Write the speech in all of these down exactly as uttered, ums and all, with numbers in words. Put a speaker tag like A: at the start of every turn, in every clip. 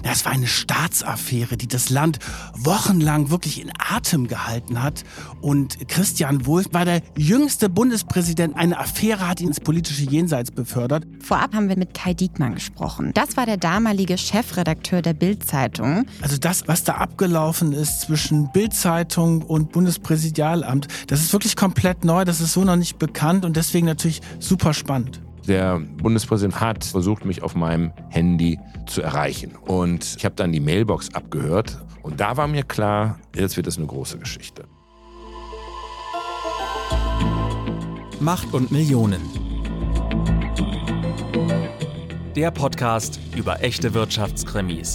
A: Das war eine Staatsaffäre, die das Land wochenlang wirklich in Atem gehalten hat. Und Christian Wulff war der jüngste Bundespräsident. Eine Affäre hat ihn ins politische Jenseits befördert.
B: Vorab haben wir mit Kai Diekmann gesprochen. Das war der damalige Chefredakteur der Bild-Zeitung.
A: Also das, was da abgelaufen ist zwischen Bild-Zeitung und Bundespräsidialamt, das ist wirklich komplett neu. Das ist so noch nicht bekannt und deswegen natürlich super spannend.
C: Der Bundespräsident hat versucht, mich auf meinem Handy zu erreichen. Und ich habe dann die Mailbox abgehört. Und da war mir klar, jetzt wird es eine große Geschichte.
D: Macht und Millionen. Der Podcast über echte Wirtschaftskrimis.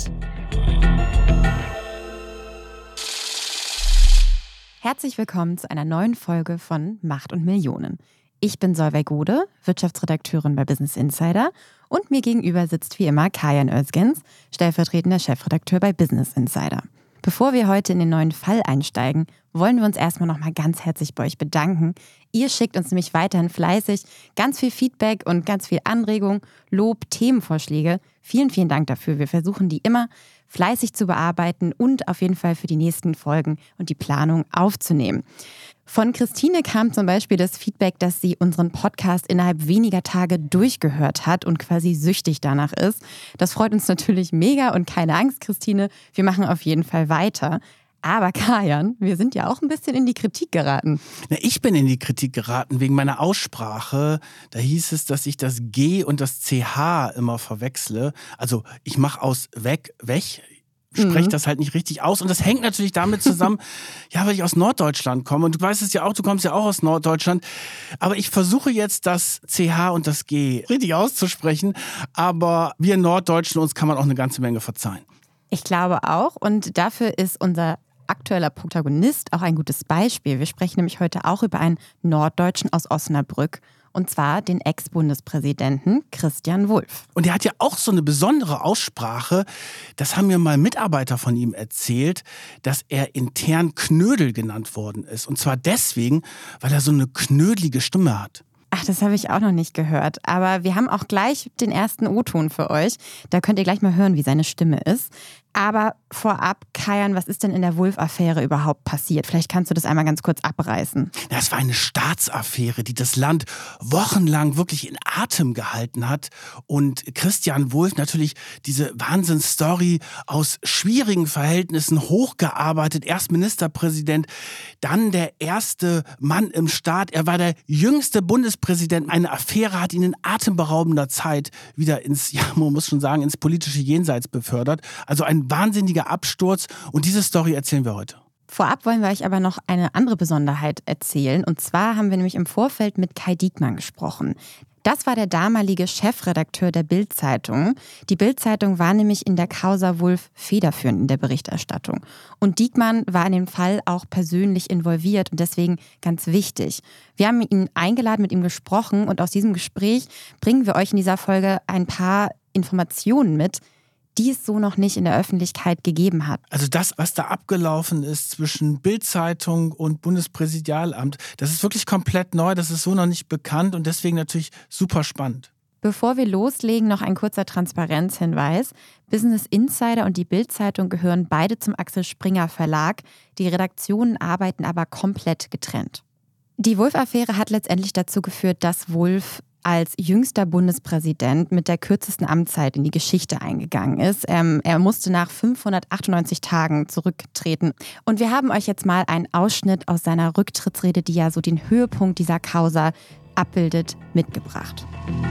B: Herzlich willkommen zu einer neuen Folge von Macht und Millionen. Ich bin Solveig Gode, Wirtschaftsredakteurin bei Business Insider und mir gegenüber sitzt wie immer Kajan Özgens, stellvertretender Chefredakteur bei Business Insider. Bevor wir heute in den neuen Fall einsteigen, wollen wir uns erstmal nochmal ganz herzlich bei euch bedanken. Ihr schickt uns nämlich weiterhin fleißig ganz viel Feedback und ganz viel Anregung, Lob, Themenvorschläge. Vielen, vielen Dank dafür. Wir versuchen die immer fleißig zu bearbeiten und auf jeden Fall für die nächsten Folgen und die Planung aufzunehmen. Von Christine kam zum Beispiel das Feedback, dass sie unseren Podcast innerhalb weniger Tage durchgehört hat und quasi süchtig danach ist. Das freut uns natürlich mega und keine Angst, Christine, wir machen auf jeden Fall weiter. Aber Kajan, wir sind ja auch ein bisschen in die Kritik geraten.
A: Na, ich bin in die Kritik geraten wegen meiner Aussprache. Da hieß es, dass ich das G und das C H immer verwechsle. Also ich mache aus weg, weg. Spreche das halt nicht richtig aus. Und das hängt natürlich damit zusammen, ja, weil ich aus Norddeutschland komme. Und du weißt es ja auch, du kommst ja auch aus Norddeutschland. Aber ich versuche jetzt das C H und das G richtig auszusprechen. Aber wir Norddeutschen, uns kann man auch eine ganze Menge verzeihen.
B: Ich glaube auch. Und dafür ist unser aktueller Protagonist auch ein gutes Beispiel. Wir sprechen nämlich heute auch über einen Norddeutschen aus Osnabrück. Und zwar den Ex-Bundespräsidenten Christian Wulff.
A: Und der hat ja auch so eine besondere Aussprache. Das haben mir mal Mitarbeiter von ihm erzählt, dass er intern Knödel genannt worden ist. Und zwar deswegen, weil er so eine knödelige Stimme hat.
B: Ach, das habe ich auch noch nicht gehört. Aber wir haben auch gleich den ersten O-Ton für euch. Da könnt ihr gleich mal hören, wie seine Stimme ist. Aber vorab, Kajan, was ist denn in der Wulff-Affäre überhaupt passiert? Vielleicht kannst du das einmal ganz kurz abreißen.
A: Das war eine Staatsaffäre, die das Land wochenlang wirklich in Atem gehalten hat. Und Christian Wulff natürlich diese Wahnsinnsstory aus schwierigen Verhältnissen hochgearbeitet. Erst Ministerpräsident, dann der erste Mann im Staat. Er war der jüngste Bundespräsident. Eine Affäre hat ihn in atemberaubender Zeit wieder ins, ja, man muss schon sagen, ins politische Jenseits befördert. Also ein wahnsinniger Absturz und diese Story erzählen wir heute.
B: Vorab wollen wir euch aber noch eine andere Besonderheit erzählen. Und zwar haben wir nämlich im Vorfeld mit Kai Diekmann gesprochen. Das war der damalige Chefredakteur der Bild-Zeitung. Die Bild-Zeitung war nämlich in der Causa Wulff federführend in der Berichterstattung. Und Diekmann war in dem Fall auch persönlich involviert und deswegen ganz wichtig. Wir haben ihn eingeladen, mit ihm gesprochen und aus diesem Gespräch bringen wir euch in dieser Folge ein paar Informationen mit, die es so noch nicht in der Öffentlichkeit gegeben hat.
A: Also das, was da abgelaufen ist zwischen Bild-Zeitung und Bundespräsidialamt, das ist wirklich komplett neu, das ist so noch nicht bekannt und deswegen natürlich super spannend.
B: Bevor wir loslegen, noch ein kurzer Transparenzhinweis. Business Insider und die Bild-Zeitung gehören beide zum Axel Springer Verlag. Die Redaktionen arbeiten aber komplett getrennt. Die Wulff-Affäre hat letztendlich dazu geführt, dass Wulff als jüngster Bundespräsident mit der kürzesten Amtszeit in die Geschichte eingegangen ist. Ähm, er musste nach fünfhundertachtundneunzig Tagen zurücktreten. Und wir haben euch jetzt mal einen Ausschnitt aus seiner Rücktrittsrede, die ja so den Höhepunkt dieser Causa abbildet, mitgebracht.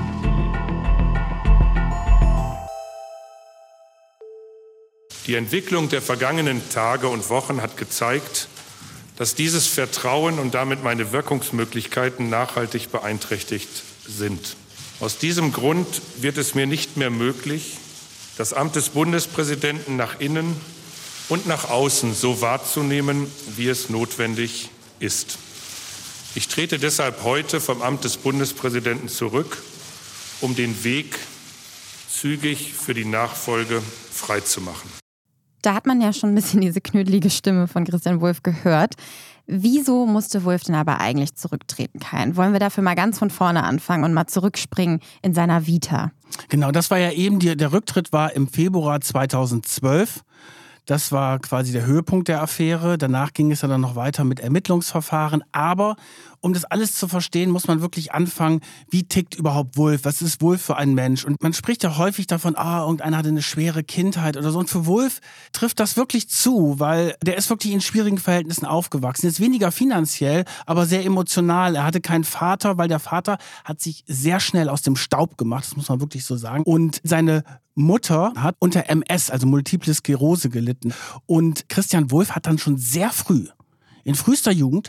E: Die Entwicklung der vergangenen Tage und Wochen hat gezeigt, dass dieses Vertrauen und damit meine Wirkungsmöglichkeiten nachhaltig beeinträchtigt sind. Aus diesem Grund wird es mir nicht mehr möglich, das Amt des Bundespräsidenten nach innen und nach außen so wahrzunehmen, wie es notwendig ist. Ich trete deshalb heute vom Amt des Bundespräsidenten zurück, um den Weg zügig für die Nachfolge freizumachen.
B: Da hat man ja schon ein bisschen diese knödelige Stimme von Christian Wulff gehört. Wieso musste Wulff denn aber eigentlich zurücktreten, Kayan? Wollen wir dafür mal ganz von vorne anfangen und mal zurückspringen in seiner Vita?
A: Genau, das war ja eben, die, der Rücktritt war im Februar zweitausendzwölf. Das war quasi der Höhepunkt der Affäre. Danach ging es ja dann noch weiter mit Ermittlungsverfahren. Aber um das alles zu verstehen, muss man wirklich anfangen, wie tickt überhaupt Wulff? Was ist Wulff für ein Mensch? Und man spricht ja häufig davon, ah, irgendeiner hatte eine schwere Kindheit oder so. Und für Wulff trifft das wirklich zu, weil der ist wirklich in schwierigen Verhältnissen aufgewachsen. Jetzt weniger finanziell, aber sehr emotional. Er hatte keinen Vater, weil der Vater hat sich sehr schnell aus dem Staub gemacht. Das muss man wirklich so sagen. Und seine Mutter hat unter M S, also Multiple Sklerose, gelitten. Und Christian Wulff hat dann schon sehr früh, in frühester Jugend,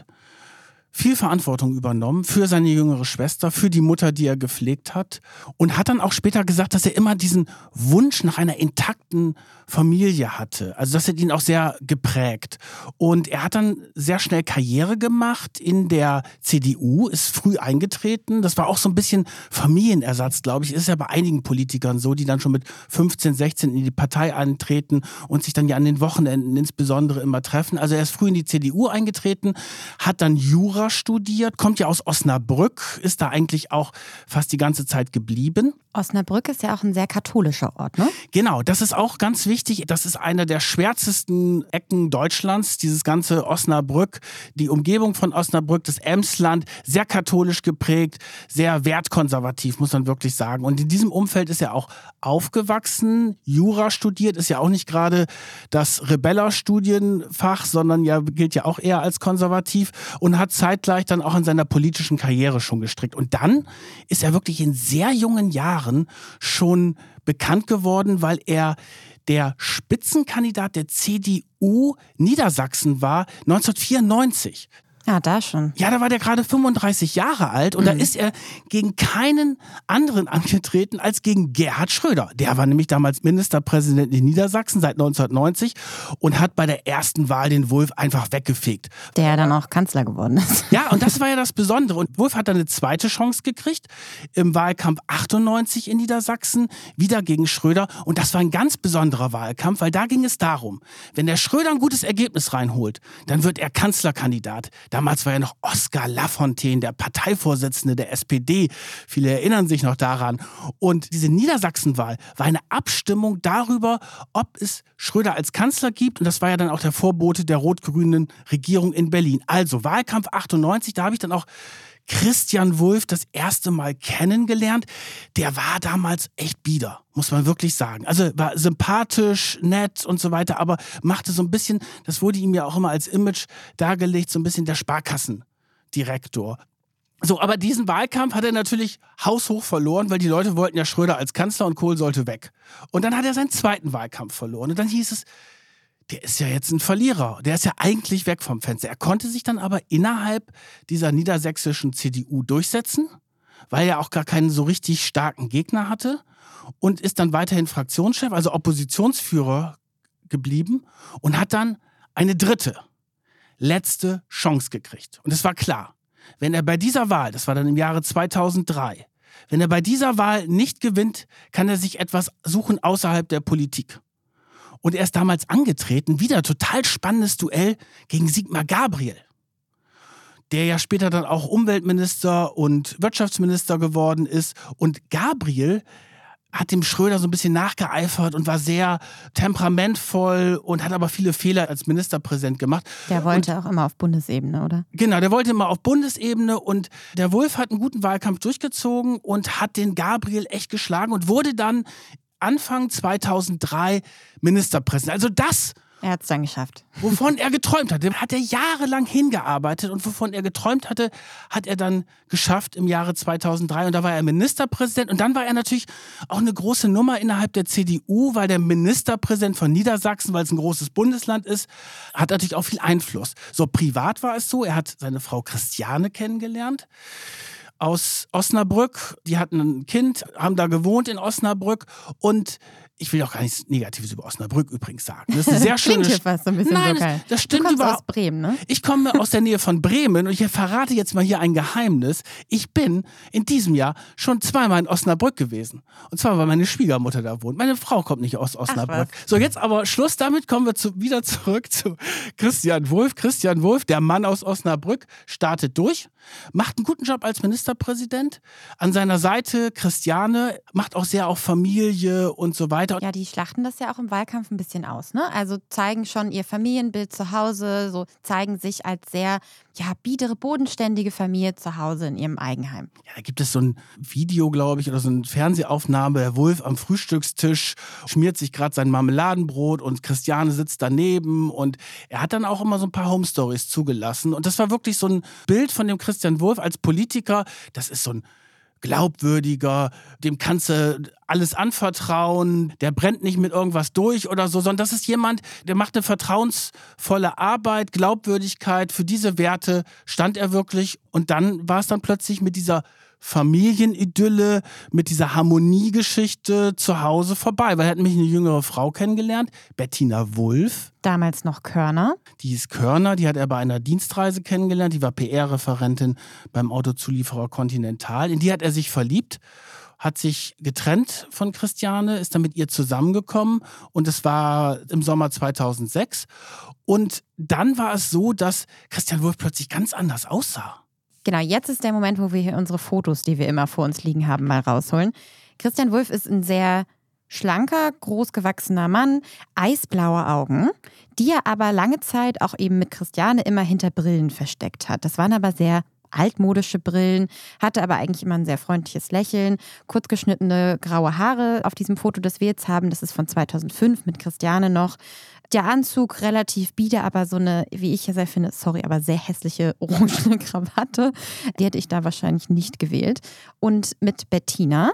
A: viel Verantwortung übernommen für seine jüngere Schwester, für die Mutter, die er gepflegt hat. Und hat dann auch später gesagt, dass er immer diesen Wunsch nach einer intakten Familie hatte. Also das hat ihn auch sehr geprägt. Und er hat dann sehr schnell Karriere gemacht in der C D U, ist früh eingetreten. Das war auch so ein bisschen Familienersatz, glaube ich. Ist ja bei einigen Politikern so, die dann schon mit fünfzehn, sechzehn in die Partei eintreten und sich dann ja an den Wochenenden insbesondere immer treffen. Also er ist früh in die C D U eingetreten, hat dann Jura studiert, kommt ja aus Osnabrück, ist da eigentlich auch fast die ganze Zeit geblieben.
B: Osnabrück ist ja auch ein sehr katholischer Ort, ne?
A: Genau, das ist auch ganz wichtig. Das ist eine der schwärzesten Ecken Deutschlands, dieses ganze Osnabrück, die Umgebung von Osnabrück, das Emsland, sehr katholisch geprägt, sehr wertkonservativ, muss man wirklich sagen. Und in diesem Umfeld ist er auch aufgewachsen, Jura studiert, ist ja auch nicht gerade das Rebeller-Studienfach, sondern ja gilt ja auch eher als konservativ und hat zeitgleich dann auch an seiner politischen Karriere schon gestrickt. Und dann ist er wirklich in sehr jungen Jahren schon bekannt geworden, weil er der Spitzenkandidat der C D U Niedersachsen war neunzehnhundertvierundneunzig.
B: Ja, da schon.
A: Ja, da war der gerade fünfunddreißig Jahre alt und mhm. da ist er gegen keinen anderen angetreten als gegen Gerhard Schröder. Der war nämlich damals Ministerpräsident in Niedersachsen seit neunzehnhundertneunzig und hat bei der ersten Wahl den Wulff einfach weggefegt.
B: Der dann auch Kanzler geworden ist.
A: Ja, und das war ja das Besondere. Und Wulff hat dann eine zweite Chance gekriegt im Wahlkampf achtundneunzig in Niedersachsen, wieder gegen Schröder. Und das war ein ganz besonderer Wahlkampf, weil da ging es darum, wenn der Schröder ein gutes Ergebnis reinholt, dann wird er Kanzlerkandidat. Damals war ja noch Oskar Lafontaine, der Parteivorsitzende der S P D. Viele erinnern sich noch daran. Und diese Niedersachsenwahl war eine Abstimmung darüber, ob es Schröder als Kanzler gibt. Und das war ja dann auch der Vorbote der rot-grünen Regierung in Berlin. Also Wahlkampf achtundneunzig, da habe ich dann auch Christian Wulff das erste Mal kennengelernt. Der war damals echt bieder, muss man wirklich sagen. Also war sympathisch, nett und so weiter, aber machte so ein bisschen, das wurde ihm ja auch immer als Image dargelegt, so ein bisschen der Sparkassendirektor. So, aber diesen Wahlkampf hat er natürlich haushoch verloren, weil die Leute wollten ja Schröder als Kanzler und Kohl sollte weg. Und dann hat er seinen zweiten Wahlkampf verloren. Und dann hieß es, der ist ja jetzt ein Verlierer. Der ist ja eigentlich weg vom Fenster. Er konnte sich dann aber innerhalb dieser niedersächsischen C D U durchsetzen, weil er auch gar keinen so richtig starken Gegner hatte und ist dann weiterhin Fraktionschef, also Oppositionsführer geblieben und hat dann eine dritte, letzte Chance gekriegt. Und es war klar, wenn er bei dieser Wahl, das war dann im Jahre zweitausenddrei, wenn er bei dieser Wahl nicht gewinnt, kann er sich etwas suchen außerhalb der Politik. Und er ist damals angetreten, wieder total spannendes Duell gegen Sigmar Gabriel, der ja später dann auch Umweltminister und Wirtschaftsminister geworden ist. Und Gabriel hat dem Schröder so ein bisschen nachgeeifert und war sehr temperamentvoll und hat aber viele Fehler als Ministerpräsident gemacht.
B: Der wollte und, auch immer auf Bundesebene, oder?
A: Genau, der wollte immer auf Bundesebene und der Wulff hat einen guten Wahlkampf durchgezogen und hat den Gabriel echt geschlagen und wurde dann Anfang zweitausenddrei Ministerpräsident. Also das,
B: er hat es dann geschafft.
A: Wovon er geträumt hatte, hat er jahrelang hingearbeitet und wovon er geträumt hatte, hat er dann geschafft im Jahre zweitausenddrei und da war er Ministerpräsident und dann war er natürlich auch eine große Nummer innerhalb der C D U, weil der Ministerpräsident von Niedersachsen, weil es ein großes Bundesland ist, hat natürlich auch viel Einfluss. So privat war es so, er hat seine Frau Christiane kennengelernt aus Osnabrück. Die hatten ein Kind, haben da gewohnt in Osnabrück und Ich will auch gar nichts Negatives über Osnabrück übrigens sagen. Das ist eine sehr schöne
B: Klingt hier fast so ein bisschen
A: Nein,
B: lokal.
A: das, das stimmt
B: du kommst
A: überhaupt.
B: aus Bremen, ne?
A: Ich komme aus der Nähe von Bremen und ich verrate jetzt mal hier ein Geheimnis. Ich bin in diesem Jahr schon zweimal in Osnabrück gewesen. Und zwar, weil meine Schwiegermutter da wohnt. Meine Frau kommt nicht aus Osnabrück. So, jetzt aber Schluss damit, kommen wir zu, wieder zurück zu Christian Wulff. Christian Wulff, der Mann aus Osnabrück, startet durch, macht einen guten Job als Ministerpräsident. An seiner Seite Christiane, macht auch sehr auf Familie und so weiter.
B: Ja, die schlachten das ja auch im Wahlkampf ein bisschen aus, ne? Also zeigen schon ihr Familienbild zu Hause, so zeigen sich als sehr, ja, biedere, bodenständige Familie zu Hause in ihrem Eigenheim.
A: Ja, da gibt es so ein Video, glaube ich, oder so eine Fernsehaufnahme. Der Wulff am Frühstückstisch schmiert sich gerade sein Marmeladenbrot und Christiane sitzt daneben und er hat dann auch immer so ein paar Home-Stories zugelassen. Und das war wirklich so ein Bild von dem Christian Wulff als Politiker. Das ist so ein glaubwürdiger, dem kannst du alles anvertrauen, der brennt nicht mit irgendwas durch oder so, sondern das ist jemand, der macht eine vertrauensvolle Arbeit, Glaubwürdigkeit, für diese Werte stand er wirklich und dann war es dann plötzlich mit dieser Familienidylle, mit dieser Harmoniegeschichte zu Hause vorbei, weil er hat nämlich eine jüngere Frau kennengelernt, Bettina Wulff.
B: Damals noch Körner.
A: Die ist Körner, die hat er bei einer Dienstreise kennengelernt, die war P R-Referentin beim Autozulieferer Continental. In die hat er sich verliebt, hat sich getrennt von Christiane, ist dann mit ihr zusammengekommen und es war im Sommer zweitausendsechs. Und dann war es so, dass Christian Wulff plötzlich ganz anders aussah.
B: Genau, jetzt ist der Moment, wo wir hier unsere Fotos, die wir immer vor uns liegen haben, mal rausholen. Christian Wulff ist ein sehr schlanker, großgewachsener Mann, eisblaue Augen, die er aber lange Zeit auch eben mit Christiane immer hinter Brillen versteckt hat. Das waren aber sehr altmodische Brillen, hatte aber eigentlich immer ein sehr freundliches Lächeln, kurzgeschnittene graue Haare auf diesem Foto, das wir jetzt haben, das ist von zweitausendfünf mit Christiane noch. Der Anzug relativ bieder, aber so eine, wie ich ja sehr finde, sorry, aber sehr hässliche orangene Krawatte. Die hätte ich da wahrscheinlich nicht gewählt. Und mit Bettina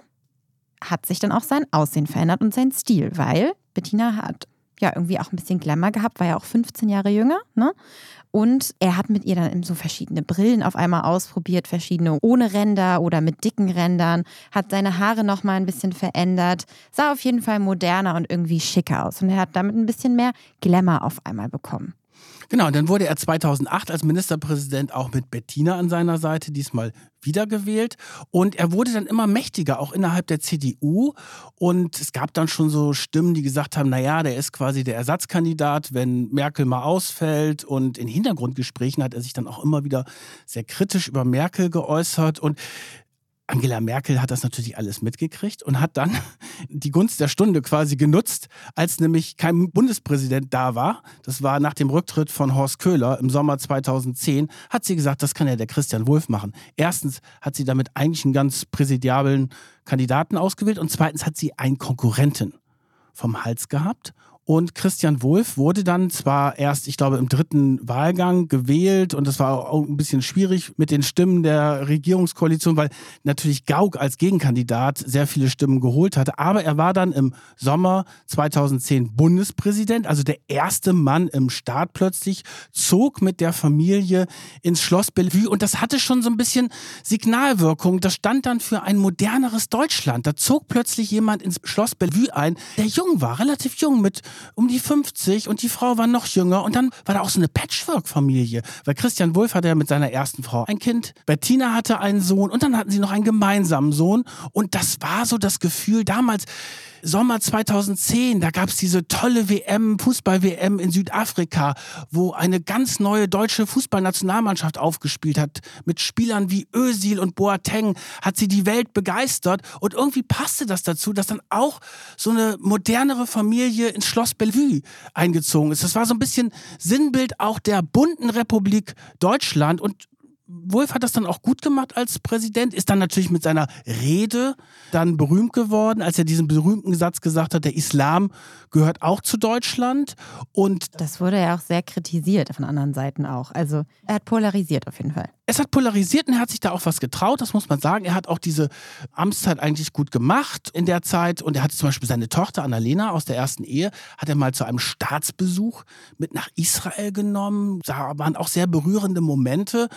B: hat sich dann auch sein Aussehen verändert und sein Stil, weil Bettina hat ja irgendwie auch ein bisschen Glamour gehabt, war ja auch fünfzehn Jahre jünger, ne? Und er hat mit ihr dann so verschiedene Brillen auf einmal ausprobiert, verschiedene ohne Ränder oder mit dicken Rändern, hat seine Haare nochmal ein bisschen verändert, sah auf jeden Fall moderner und irgendwie schicker aus. Und er hat damit ein bisschen mehr Glamour auf einmal bekommen.
A: Genau, und dann wurde er zweitausendacht als Ministerpräsident auch mit Bettina an seiner Seite, diesmal wiedergewählt. Und er wurde dann immer mächtiger, auch innerhalb der C D U. Und es gab dann schon so Stimmen, die gesagt haben, naja, der ist quasi der Ersatzkandidat, wenn Merkel mal ausfällt. Und in Hintergrundgesprächen hat er sich dann auch immer wieder sehr kritisch über Merkel geäußert. Und Angela Merkel hat das natürlich alles mitgekriegt und hat dann die Gunst der Stunde quasi genutzt, als nämlich kein Bundespräsident da war. Das war nach dem Rücktritt von Horst Köhler im Sommer zweitausendzehn, hat sie gesagt, das kann ja der Christian Wulff machen. Erstens hat sie damit eigentlich einen ganz präsidiablen Kandidaten ausgewählt und zweitens hat sie einen Konkurrenten vom Hals gehabt. Und Christian Wulff wurde dann zwar erst, ich glaube, im dritten Wahlgang gewählt und das war auch ein bisschen schwierig mit den Stimmen der Regierungskoalition, weil natürlich Gauck als Gegenkandidat sehr viele Stimmen geholt hatte. Aber er war dann im Sommer zweitausendzehn Bundespräsident, also der erste Mann im Staat plötzlich, zog mit der Familie ins Schloss Bellevue und das hatte schon so ein bisschen Signalwirkung. Das stand dann für ein moderneres Deutschland. Da zog plötzlich jemand ins Schloss Bellevue ein, der jung war, relativ jung, mit um die fünfzig und die Frau war noch jünger und dann war da auch so eine Patchwork-Familie, weil Christian Wulff hatte ja mit seiner ersten Frau ein Kind, Bettina hatte einen Sohn und dann hatten sie noch einen gemeinsamen Sohn und das war so das Gefühl damals, Sommer zweitausendzehn, da gab es diese tolle W M, Fußball-W M in Südafrika, wo eine ganz neue deutsche Fußballnationalmannschaft aufgespielt hat. Mit Spielern wie Özil und Boateng hat sie die Welt begeistert. Und irgendwie passte das dazu, dass dann auch so eine modernere Familie ins Schloss Bellevue eingezogen ist. Das war so ein bisschen Sinnbild auch der bunten Republik Deutschland. Und Wulff hat das dann auch gut gemacht als Präsident, ist dann natürlich mit seiner Rede dann berühmt geworden, als er diesen berühmten Satz gesagt hat, der Islam gehört auch zu Deutschland. Und
B: das wurde ja auch sehr kritisiert von anderen Seiten auch. Also er hat polarisiert auf jeden Fall.
A: Es hat polarisiert und er hat sich da auch was getraut, das muss man sagen. Er hat auch diese Amtszeit eigentlich gut gemacht in der Zeit und er hatte zum Beispiel seine Tochter Annalena aus der ersten Ehe, hat er mal zu einem Staatsbesuch mit nach Israel genommen. Da waren auch sehr berührende Momente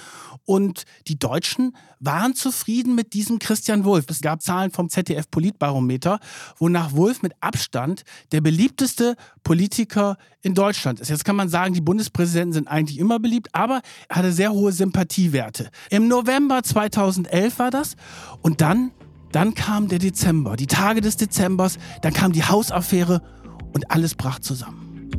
A: Und die Deutschen waren zufrieden mit diesem Christian Wulff. Es gab Zahlen vom Z D F-Politbarometer, wonach Wulff mit Abstand der beliebteste Politiker in Deutschland ist. Jetzt kann man sagen, die Bundespräsidenten sind eigentlich immer beliebt, aber er hatte sehr hohe Sympathiewerte. Im November zweitausendelf war das. Und dann, dann kam der Dezember, die Tage des Dezembers, dann kam die Hausaffäre und alles brach zusammen.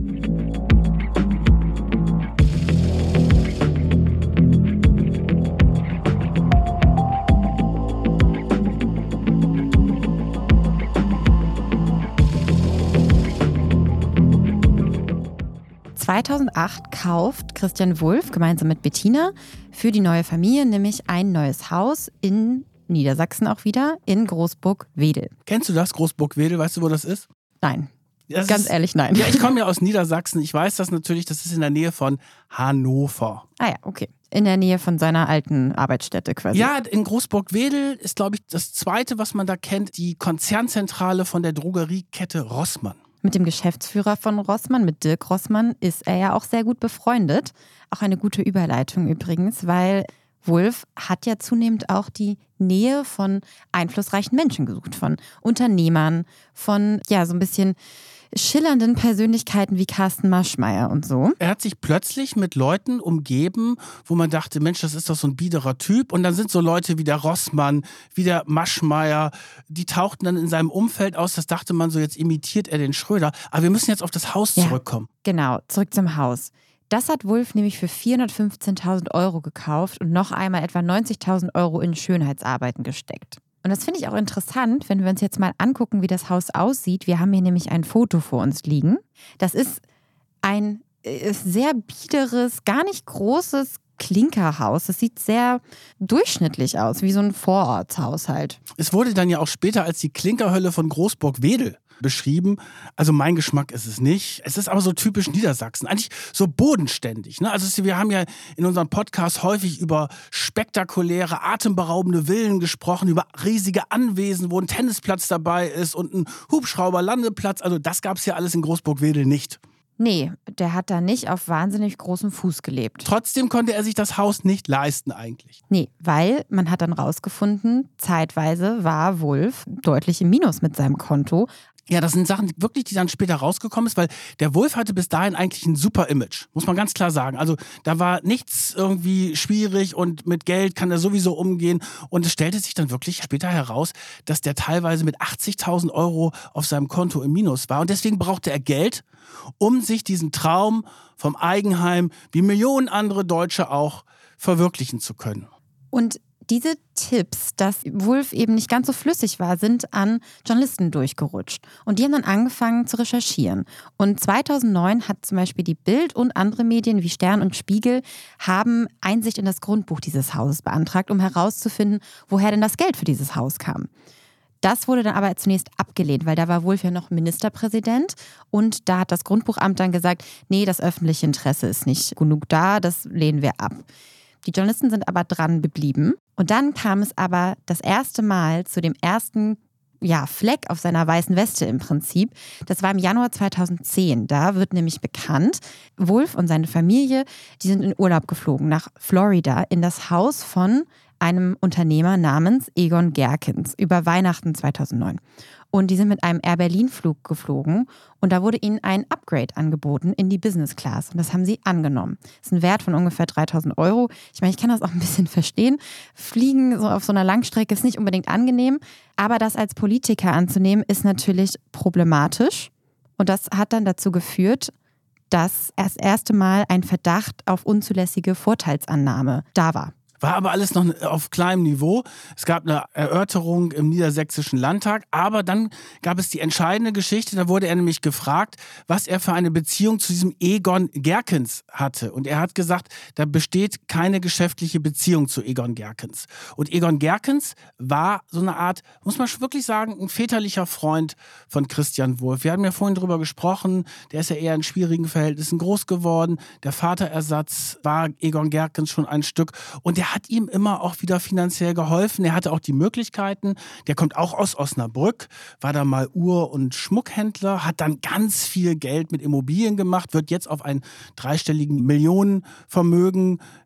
B: zweitausendacht kauft Christian Wulff gemeinsam mit Bettina für die neue Familie nämlich ein neues Haus in Niedersachsen auch wieder, in Großburg-Wedel.
A: Kennst du das, Großburg-Wedel? Weißt du, wo das ist?
B: Nein.
A: Das
B: Ganz
A: ist,
B: ehrlich, nein.
A: Ja, ich komme ja aus Niedersachsen. Ich weiß das natürlich, das ist in der Nähe von Hannover.
B: Ah ja, okay. In der Nähe von seiner alten Arbeitsstätte quasi.
A: Ja, in Großburg-Wedel ist, glaube ich, das Zweite, was man da kennt, die Konzernzentrale von der Drogeriekette Rossmann.
B: Mit dem Geschäftsführer von Rossmann, mit Dirk Rossmann, ist er ja auch sehr gut befreundet. Auch eine gute Überleitung übrigens, weil Wulff hat ja zunehmend auch die Nähe von einflussreichen Menschen gesucht, von Unternehmern, von ja so ein bisschen schillernden Persönlichkeiten wie Carsten Maschmeyer und so.
A: Er hat sich plötzlich mit Leuten umgeben, wo man dachte, Mensch, das ist doch so ein biederer Typ. Und dann sind so Leute wie der Rossmann, wie der Maschmeyer, die tauchten dann in seinem Umfeld aus. Das dachte man so, jetzt imitiert er den Schröder. Aber wir müssen jetzt auf das Haus zurückkommen.
B: Ja, genau, zurück zum Haus. Das hat Wulff nämlich für vierhundertfünfzehntausend Euro gekauft und noch einmal etwa neunzigtausend Euro in Schönheitsarbeiten gesteckt. Und das finde ich auch interessant, wenn wir uns jetzt mal angucken, wie das Haus aussieht. Wir haben hier nämlich ein Foto vor uns liegen. Das ist ein sehr biederes, gar nicht großes Klinkerhaus. Das sieht sehr durchschnittlich aus, wie so ein Vorortshaushalt.
A: Es wurde dann ja auch später als die Klinkerhölle von Großburg-Wedel beschrieben. Also mein Geschmack ist es nicht. Es ist aber so typisch Niedersachsen. Eigentlich so bodenständig. Ne? Also wir haben ja in unserem Podcast häufig über spektakuläre, atemberaubende Villen gesprochen, über riesige Anwesen, wo ein Tennisplatz dabei ist und ein Hubschrauberlandeplatz. Also das gab es ja alles in Großburg-Wedel nicht.
B: Nee, der hat da nicht auf wahnsinnig großem Fuß gelebt.
A: Trotzdem konnte er sich das Haus nicht leisten eigentlich.
B: Nee, weil man hat dann rausgefunden, zeitweise war Wulff deutlich im Minus mit seinem Konto.
A: Ja, das sind Sachen wirklich, die dann später rausgekommen ist, weil der Wulff hatte bis dahin eigentlich ein super Image, muss man ganz klar sagen. Also da war nichts irgendwie schwierig und mit Geld kann er sowieso umgehen. Und es stellte sich dann wirklich später heraus, dass der teilweise mit achtzigtausend Euro auf seinem Konto im Minus war. Und deswegen brauchte er Geld, um sich diesen Traum vom Eigenheim, wie Millionen andere Deutsche auch, verwirklichen zu können.
B: Und diese Tipps, dass Wulff eben nicht ganz so flüssig war, sind an Journalisten durchgerutscht. Und die haben dann angefangen zu recherchieren. Und zweitausendneun hat zum Beispiel die Bild und andere Medien wie Stern und Spiegel haben Einsicht in das Grundbuch dieses Hauses beantragt, um herauszufinden, woher denn das Geld für dieses Haus kam. Das wurde dann aber zunächst abgelehnt, weil da war Wulff ja noch Ministerpräsident und da hat das Grundbuchamt dann gesagt, nee, das öffentliche Interesse ist nicht genug da, das lehnen wir ab. Die Journalisten sind aber dran geblieben. Und dann kam es aber das erste Mal zu dem ersten ja, Fleck auf seiner weißen Weste im Prinzip. Das war im Januar zweitausendzehn. Da wird nämlich bekannt, Wulff und seine Familie, die sind in Urlaub geflogen nach Florida in das Haus von einem Unternehmer namens Egon Gerkens über Weihnachten zweitausendneun. Und die sind mit einem Air Berlin-Flug geflogen und da wurde ihnen ein Upgrade angeboten in die Business Class und das haben sie angenommen. Das ist ein Wert von ungefähr dreitausend Euro. Ich meine, ich kann das auch ein bisschen verstehen. Fliegen so auf so einer Langstrecke ist nicht unbedingt angenehm, aber das als Politiker anzunehmen ist natürlich problematisch und das hat dann dazu geführt, dass das erste Mal ein Verdacht auf unzulässige Vorteilsannahme da war.
A: War aber alles noch auf kleinem Niveau. Es gab eine Erörterung im Niedersächsischen Landtag, aber dann gab es die entscheidende Geschichte, da wurde er nämlich gefragt, was er für eine Beziehung zu diesem Egon Gerkens hatte. Und er hat gesagt, da besteht keine geschäftliche Beziehung zu Egon Gerkens. Und Egon Gerkens war so eine Art, muss man wirklich sagen, ein väterlicher Freund von Christian Wulff. Wir haben ja vorhin drüber gesprochen, der ist ja eher in schwierigen Verhältnissen groß geworden. Der Vaterersatz war Egon Gerkens schon ein Stück. Und der hat ihm immer auch wieder finanziell geholfen. Er hatte auch die Möglichkeiten. Der kommt auch aus Osnabrück, war da mal Uhr- und Schmuckhändler, hat dann ganz viel Geld mit Immobilien gemacht, wird jetzt auf ein dreistelligen Millionenvermögen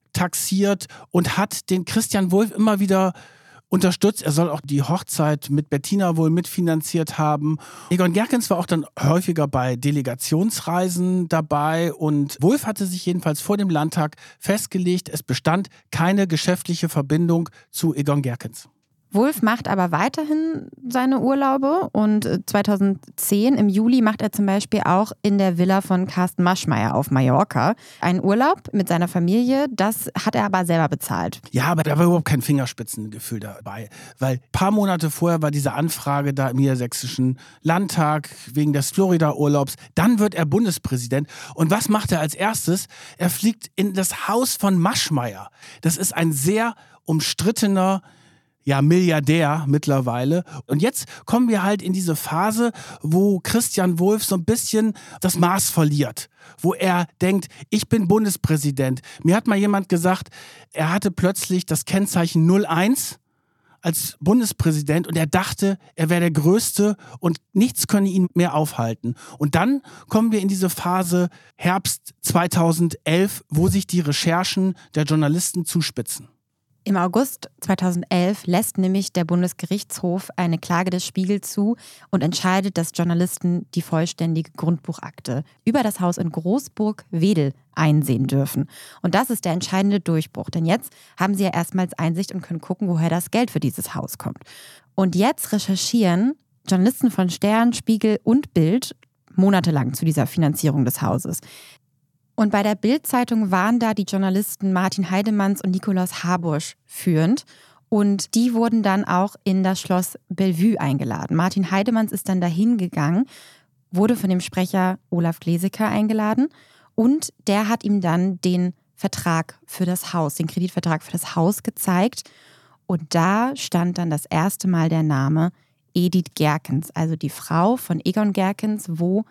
A: taxiert und hat den Christian Wulff immer wieder unterstützt. Er soll auch die Hochzeit mit Bettina wohl mitfinanziert haben. Egon Gerckens war auch dann häufiger bei Delegationsreisen dabei und Wulff hatte sich jedenfalls vor dem Landtag festgelegt, es bestand keine geschäftliche Verbindung zu Egon Gerckens.
B: Wulff macht aber weiterhin seine Urlaube und zweitausendzehn im Juli macht er zum Beispiel auch in der Villa von Carsten Maschmeyer auf Mallorca einen Urlaub mit seiner Familie. Das hat er aber selber bezahlt.
A: Ja, aber da war überhaupt kein Fingerspitzengefühl dabei, weil ein paar Monate vorher war diese Anfrage da im Niedersächsischen Landtag wegen des Florida-Urlaubs. Dann wird er Bundespräsident und was macht er als erstes? Er fliegt in das Haus von Maschmeyer. Das ist ein sehr umstrittener ja, Milliardär mittlerweile. Und jetzt kommen wir halt in diese Phase, wo Christian Wulff so ein bisschen das Maß verliert. Wo er denkt, ich bin Bundespräsident. Mir hat mal jemand gesagt, er hatte plötzlich das Kennzeichen null eins als Bundespräsident und er dachte, er wäre der Größte und nichts könne ihn mehr aufhalten. Und dann kommen wir in diese Phase Herbst zweitausendelf, wo sich die Recherchen der Journalisten zuspitzen.
B: Im August zweitausendelf lässt nämlich der Bundesgerichtshof eine Klage des Spiegel zu und entscheidet, dass Journalisten die vollständige Grundbuchakte über das Haus in Großburg-Wedel einsehen dürfen. Und das ist der entscheidende Durchbruch, denn jetzt haben sie ja erstmals Einsicht und können gucken, woher das Geld für dieses Haus kommt. Und jetzt recherchieren Journalisten von Stern, Spiegel und Bild monatelang zu dieser Finanzierung des Hauses. Und bei der Bild-Zeitung waren da die Journalisten Martin Heidemanns und Nikolaus Habusch führend. Und die wurden dann auch in das Schloss Bellevue eingeladen. Martin Heidemanns ist dann dahin gegangen, wurde von dem Sprecher Olaf Glesecker eingeladen. Und der hat ihm dann den Vertrag für das Haus, den Kreditvertrag für das Haus gezeigt. Und da stand dann das erste Mal der Name Edith Gerckens, also die Frau von Egon Gerckens, wo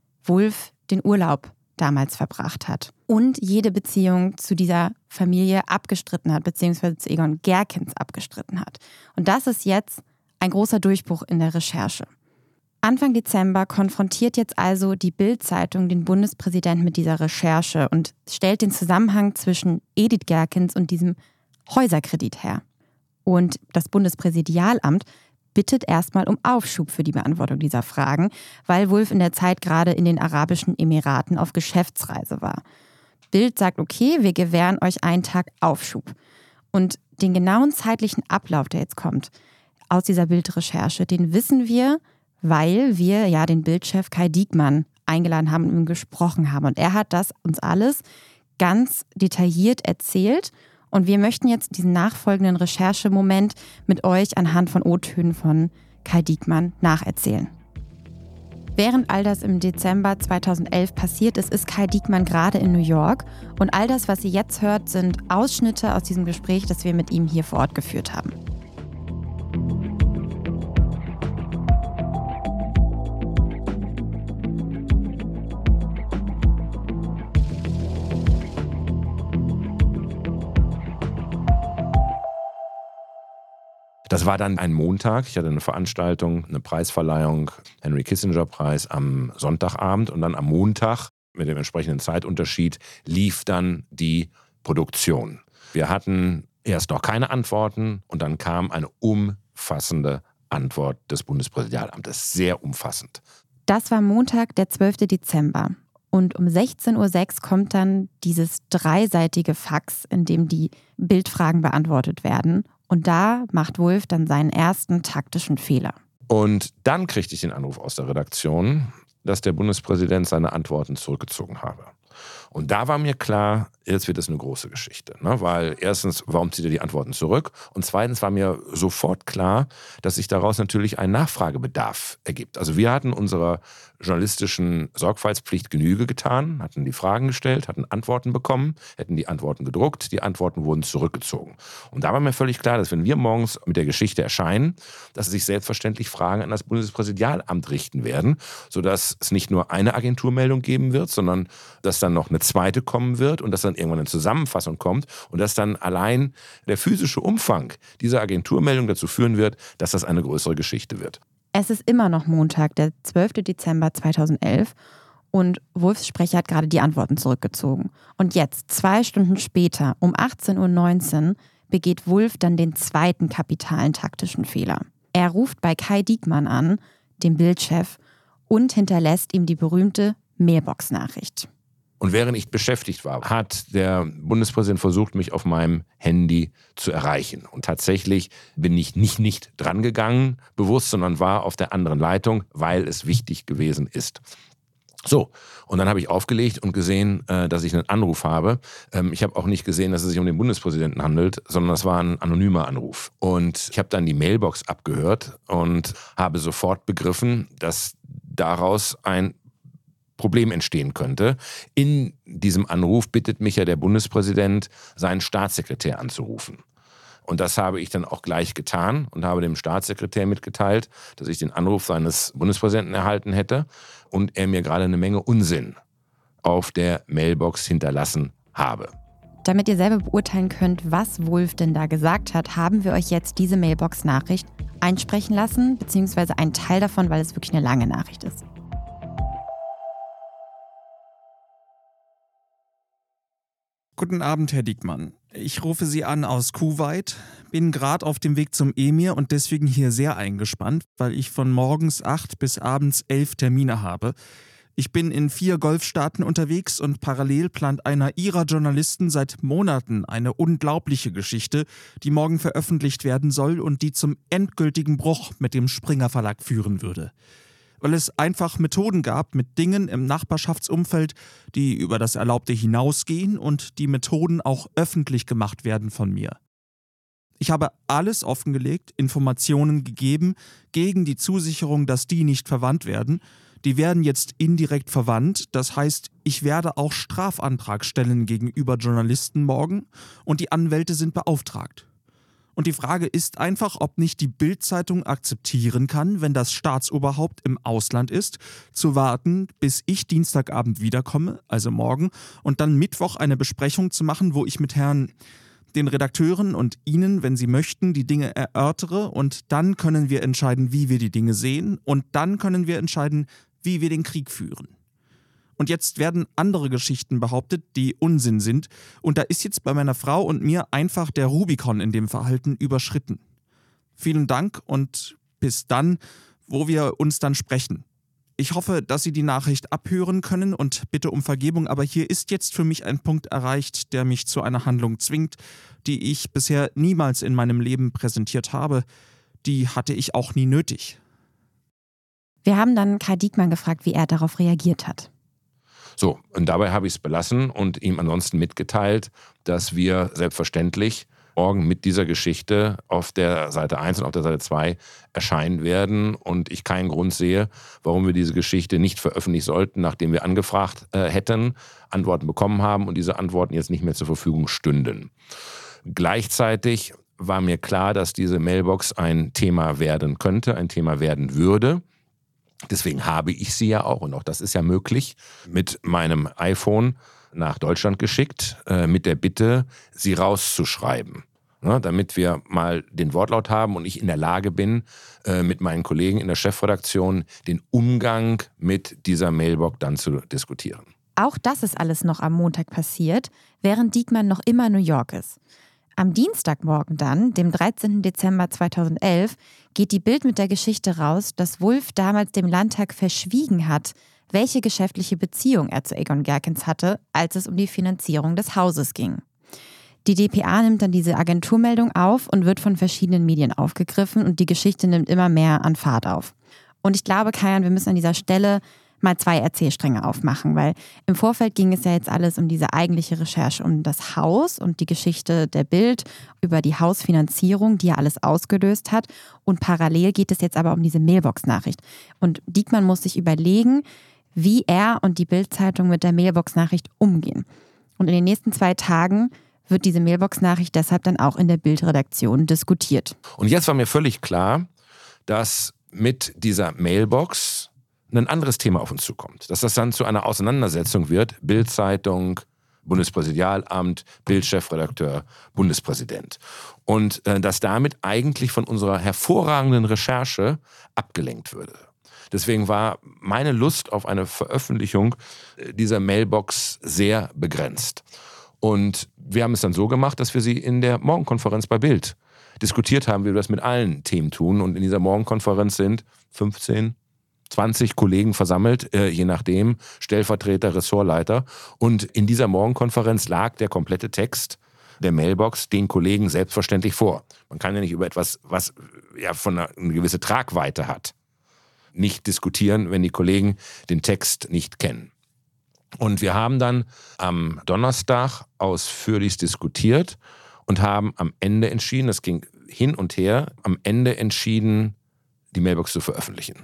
B: Wulff den Urlaub damals verbracht hat und jede Beziehung zu dieser Familie abgestritten hat, beziehungsweise zu Egon Gerckens abgestritten hat. Und das ist jetzt ein großer Durchbruch in der Recherche. Anfang Dezember konfrontiert jetzt also die Bild-Zeitung den Bundespräsidenten mit dieser Recherche und stellt den Zusammenhang zwischen Edith Gerckens und diesem Häuserkredit her. Und das Bundespräsidialamt bittet erstmal um Aufschub für die Beantwortung dieser Fragen, weil Wulff in der Zeit gerade in den Arabischen Emiraten auf Geschäftsreise war. Bild sagt, okay, wir gewähren euch einen Tag Aufschub. Und den genauen zeitlichen Ablauf, der jetzt kommt, aus dieser Bildrecherche, den wissen wir, weil wir ja den Bildchef Kai Diekmann eingeladen haben und mit ihm gesprochen haben. Und er hat das uns alles ganz detailliert erzählt. Und wir möchten jetzt diesen nachfolgenden Recherchemoment mit euch anhand von O-Tönen von Kai Diekmann nacherzählen. Während all das im Dezember zweitausendelf passiert ist, ist Kai Diekmann gerade in New York. Und all das, was ihr jetzt hört, sind Ausschnitte aus diesem Gespräch, das wir mit ihm hier vor Ort geführt haben.
C: Das war dann ein Montag. Ich hatte eine Veranstaltung, eine Preisverleihung, Henry Kissinger Preis am Sonntagabend und dann am Montag mit dem entsprechenden Zeitunterschied lief dann die Produktion. Wir hatten erst noch keine Antworten und dann kam eine umfassende Antwort des Bundespräsidialamtes. Sehr umfassend.
B: Das war Montag, der zwölfte Dezember. Und um sechzehn Uhr sechs kommt dann dieses dreiseitige Fax, in dem die Bildfragen beantwortet werden. Und da macht Wulff dann seinen ersten taktischen Fehler.
C: Und dann kriegte ich den Anruf aus der Redaktion, dass der Bundespräsident seine Antworten zurückgezogen habe. Und da war mir klar, jetzt wird es eine große Geschichte. Ne? Weil erstens, warum zieht er die Antworten zurück? Und zweitens war mir sofort klar, dass sich daraus natürlich ein Nachfragebedarf ergibt. Also wir hatten unserer journalistischen Sorgfaltspflicht Genüge getan, hatten die Fragen gestellt, hatten Antworten bekommen, hätten die Antworten gedruckt, die Antworten wurden zurückgezogen. Und da war mir völlig klar, dass wenn wir morgens mit der Geschichte erscheinen, dass sich selbstverständlich Fragen an das Bundespräsidialamt richten werden, sodass es nicht nur eine Agenturmeldung geben wird, sondern dass dann noch eine zweite kommen wird und dass dann irgendwann eine Zusammenfassung kommt und dass dann allein der physische Umfang dieser Agenturmeldung dazu führen wird, dass das eine größere Geschichte wird.
B: Es ist immer noch Montag, der zwölfte Dezember zweitausendelf Und Wulffs Sprecher hat gerade die Antworten zurückgezogen. Und jetzt, zwei Stunden später, um achtzehn Uhr neunzehn, begeht Wulff dann den zweiten kapitalen taktischen Fehler. Er ruft bei Kai Diekmann an, dem Bild-Chef, und hinterlässt ihm die berühmte Mailbox-Nachricht.
C: Und während ich beschäftigt war, hat der Bundespräsident versucht, mich auf meinem Handy zu erreichen. Und tatsächlich bin ich nicht nicht drangegangen, bewusst, sondern war auf der anderen Leitung, weil es wichtig gewesen ist. So, und dann habe ich aufgelegt und gesehen, äh, dass ich einen Anruf habe. Ähm, ich habe auch nicht gesehen, dass es sich um den Bundespräsidenten handelt, sondern das war ein anonymer Anruf. Und ich habe dann die Mailbox abgehört und habe sofort begriffen, dass daraus ein Problem entstehen könnte. In diesem Anruf bittet mich ja der Bundespräsident, seinen Staatssekretär anzurufen. Und das habe ich dann auch gleich getan und habe dem Staatssekretär mitgeteilt, dass ich den Anruf seines Bundespräsidenten erhalten hätte und er mir gerade eine Menge Unsinn auf der Mailbox hinterlassen habe.
B: Damit ihr selber beurteilen könnt, was Wulff denn da gesagt hat, haben wir euch jetzt diese Mailbox-Nachricht einsprechen lassen, beziehungsweise einen Teil davon, weil es wirklich eine lange Nachricht ist.
F: Guten Abend, Herr Diekmann. Ich rufe Sie an aus Kuwait, bin gerade auf dem Weg zum Emir und deswegen hier sehr eingespannt, weil ich von morgens acht bis abends elf Termine habe. Ich bin in vier Golfstaaten unterwegs und parallel plant einer Ihrer Journalisten seit Monaten eine unglaubliche Geschichte, die morgen veröffentlicht werden soll und die zum endgültigen Bruch mit dem Springer Verlag führen würde. Weil es einfach Methoden gab mit Dingen im Nachbarschaftsumfeld, die über das Erlaubte hinausgehen und die Methoden auch öffentlich gemacht werden von mir. Ich habe alles offengelegt, Informationen gegeben, gegen die Zusicherung, dass die nicht verwandt werden. Die werden jetzt indirekt verwandt, das heißt, ich werde auch Strafantrag stellen gegenüber Journalisten morgen und die Anwälte sind beauftragt. Und die Frage ist einfach, ob nicht die Bild-Zeitung akzeptieren kann, wenn das Staatsoberhaupt im Ausland ist, zu warten, bis ich Dienstagabend wiederkomme, also morgen, und dann Mittwoch eine Besprechung zu machen, wo ich mit Herrn, den Redakteuren und Ihnen, wenn Sie möchten, die Dinge erörtere und dann können wir entscheiden, wie wir die Dinge sehen und dann können wir entscheiden, wie wir den Krieg führen. Und jetzt werden andere Geschichten behauptet, die Unsinn sind. Und da ist jetzt bei meiner Frau und mir einfach der Rubikon in dem Verhalten überschritten. Vielen Dank und bis dann, wo wir uns dann sprechen. Ich hoffe, dass Sie die Nachricht abhören können und bitte um Vergebung, aber hier ist jetzt für mich ein Punkt erreicht, der mich zu einer Handlung zwingt, die ich bisher niemals in meinem Leben präsentiert habe. Die hatte ich auch nie nötig.
B: Wir haben dann Kai Diekmann gefragt, wie er darauf reagiert hat.
C: So, und dabei habe ich es belassen und ihm ansonsten mitgeteilt, dass wir selbstverständlich morgen mit dieser Geschichte auf der Seite eins und auf der Seite zwei erscheinen werden und ich keinen Grund sehe, warum wir diese Geschichte nicht veröffentlichen sollten, nachdem wir angefragt äh, hätten, Antworten bekommen haben und diese Antworten jetzt nicht mehr zur Verfügung stünden. Gleichzeitig war mir klar, dass diese Mailbox ein Thema werden könnte, ein Thema werden würde. Deswegen habe ich sie ja auch, und auch das ist ja möglich, mit meinem iPhone nach Deutschland geschickt, äh, mit der Bitte, sie rauszuschreiben. Ne, damit wir mal den Wortlaut haben und ich in der Lage bin, äh, mit meinen Kollegen in der Chefredaktion den Umgang mit dieser Mailbox dann zu diskutieren.
B: Auch das ist alles noch am Montag passiert, während Diekmann noch immer in New York ist. Am Dienstagmorgen dann, dem dreizehnten Dezember zweitausendelf, geht die Bild mit der Geschichte raus, dass Wulff damals dem Landtag verschwiegen hat, welche geschäftliche Beziehung er zu Egon Gerkens hatte, als es um die Finanzierung des Hauses ging. Die d p a nimmt dann diese Agenturmeldung auf und wird von verschiedenen Medien aufgegriffen und die Geschichte nimmt immer mehr an Fahrt auf. Und ich glaube, Kajan, wir müssen an dieser Stelle mal zwei Erzählstränge aufmachen, weil im Vorfeld ging es ja jetzt alles um diese eigentliche Recherche um das Haus und die Geschichte der Bild über die Hausfinanzierung, die ja alles ausgelöst hat. Und parallel geht es jetzt aber um diese Mailbox-Nachricht. Und Diekmann muss sich überlegen, wie er und die Bild-Zeitung mit der Mailbox-Nachricht umgehen. Und in den nächsten zwei Tagen wird diese Mailbox-Nachricht deshalb dann auch in der Bild-Redaktion diskutiert.
C: Und jetzt war mir völlig klar, dass mit dieser Mailbox ein anderes Thema auf uns zukommt. Dass das dann zu einer Auseinandersetzung wird, Bild-Zeitung, Bundespräsidialamt, Bild-Chefredakteur, Bundespräsident. Und äh, dass damit eigentlich von unserer hervorragenden Recherche abgelenkt würde. Deswegen war meine Lust auf eine Veröffentlichung dieser Mailbox sehr begrenzt. Und wir haben es dann so gemacht, dass wir sie in der Morgenkonferenz bei Bild diskutiert haben, wie wir das mit allen Themen tun. Und in dieser Morgenkonferenz sind fünfzehn, zwanzig Kollegen versammelt, äh, je nachdem, Stellvertreter, Ressortleiter. Und in dieser Morgenkonferenz lag der komplette Text der Mailbox den Kollegen selbstverständlich vor. Man kann ja nicht über etwas, was ja von einer, eine gewisse Tragweite hat, nicht diskutieren, wenn die Kollegen den Text nicht kennen. Und wir haben dann am Donnerstag ausführlich diskutiert und haben am Ende entschieden, das ging hin und her, am Ende entschieden, die Mailbox zu veröffentlichen.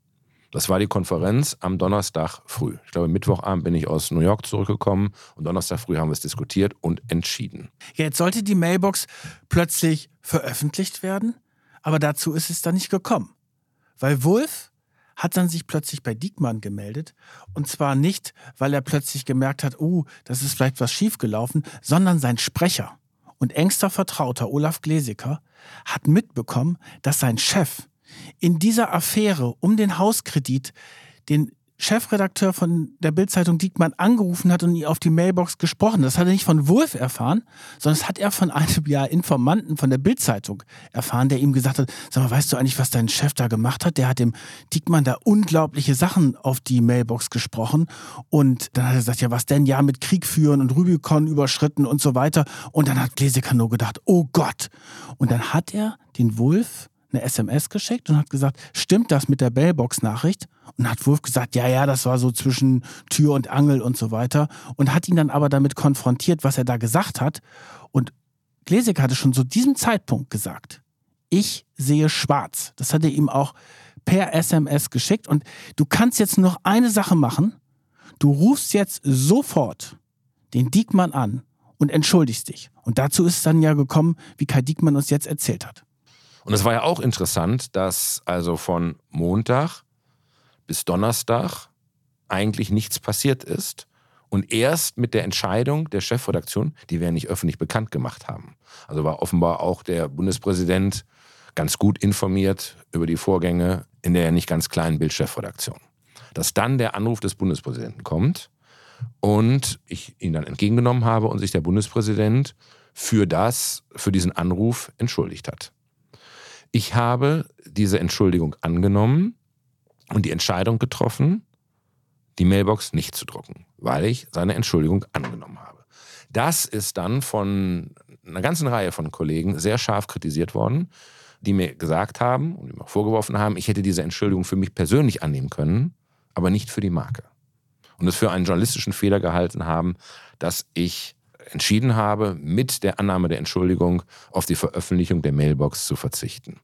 C: Das war die Konferenz am Donnerstag früh. Ich glaube, Mittwochabend bin ich aus New York zurückgekommen und Donnerstag früh haben wir es diskutiert und entschieden.
A: Ja, jetzt sollte die Mailbox plötzlich veröffentlicht werden, aber dazu ist es dann nicht gekommen. Weil Wulff hat dann sich plötzlich bei Diekmann gemeldet und zwar nicht, weil er plötzlich gemerkt hat, oh, das ist vielleicht was schiefgelaufen, sondern sein Sprecher und engster Vertrauter Olaf Glesecker hat mitbekommen, dass sein Chef in dieser Affäre um den Hauskredit den Chefredakteur von der Bild-Zeitung Diekmann angerufen hat und ihn auf die Mailbox gesprochen. Das hat er nicht von Wulff erfahren, sondern das hat er von einem ja, Informanten von der Bild-Zeitung erfahren, der ihm gesagt hat, sag mal, weißt du eigentlich, was dein Chef da gemacht hat? Der hat dem Diekmann da unglaubliche Sachen auf die Mailbox gesprochen und dann hat er gesagt, ja was denn? Ja, mit Krieg führen und Rubikon überschritten und so weiter. Und dann hat Glesecker nur gedacht, oh Gott. Und dann hat er den Wulff eine S M S geschickt und hat gesagt, stimmt das mit der Mailbox-Nachricht? Und hat Wulff gesagt, ja, ja, das war so zwischen Tür und Angel und so weiter. Und hat ihn dann aber damit konfrontiert, was er da gesagt hat. Und Glesecker hatte schon zu diesem Zeitpunkt gesagt, ich sehe schwarz. Das hat er ihm auch per S M S geschickt. Und du kannst jetzt nur noch eine Sache machen. Du rufst jetzt sofort den Diekmann an und entschuldigst dich. Und dazu ist es dann ja gekommen, wie Kai Diekmann uns jetzt erzählt hat.
C: Und es war ja auch interessant, dass also von Montag bis Donnerstag eigentlich nichts passiert ist und erst mit der Entscheidung der Chefredaktion, die wir ja nicht öffentlich bekannt gemacht haben. Also war offenbar auch der Bundespräsident ganz gut informiert über die Vorgänge in der ja nicht ganz kleinen Bild-Chefredaktion. Dass dann der Anruf des Bundespräsidenten kommt und ich ihn dann entgegengenommen habe und sich der Bundespräsident für das, für diesen Anruf entschuldigt hat. Ich habe diese Entschuldigung angenommen und die Entscheidung getroffen, die Mailbox nicht zu drucken, weil ich seine Entschuldigung angenommen habe. Das ist dann von einer ganzen Reihe von Kollegen sehr scharf kritisiert worden, die mir gesagt haben und mir auch vorgeworfen haben, ich hätte diese Entschuldigung für mich persönlich annehmen können, aber nicht für die Marke. Und es für einen journalistischen Fehler gehalten haben, dass ich entschieden habe, mit der Annahme der Entschuldigung auf die Veröffentlichung der Mailbox zu verzichten.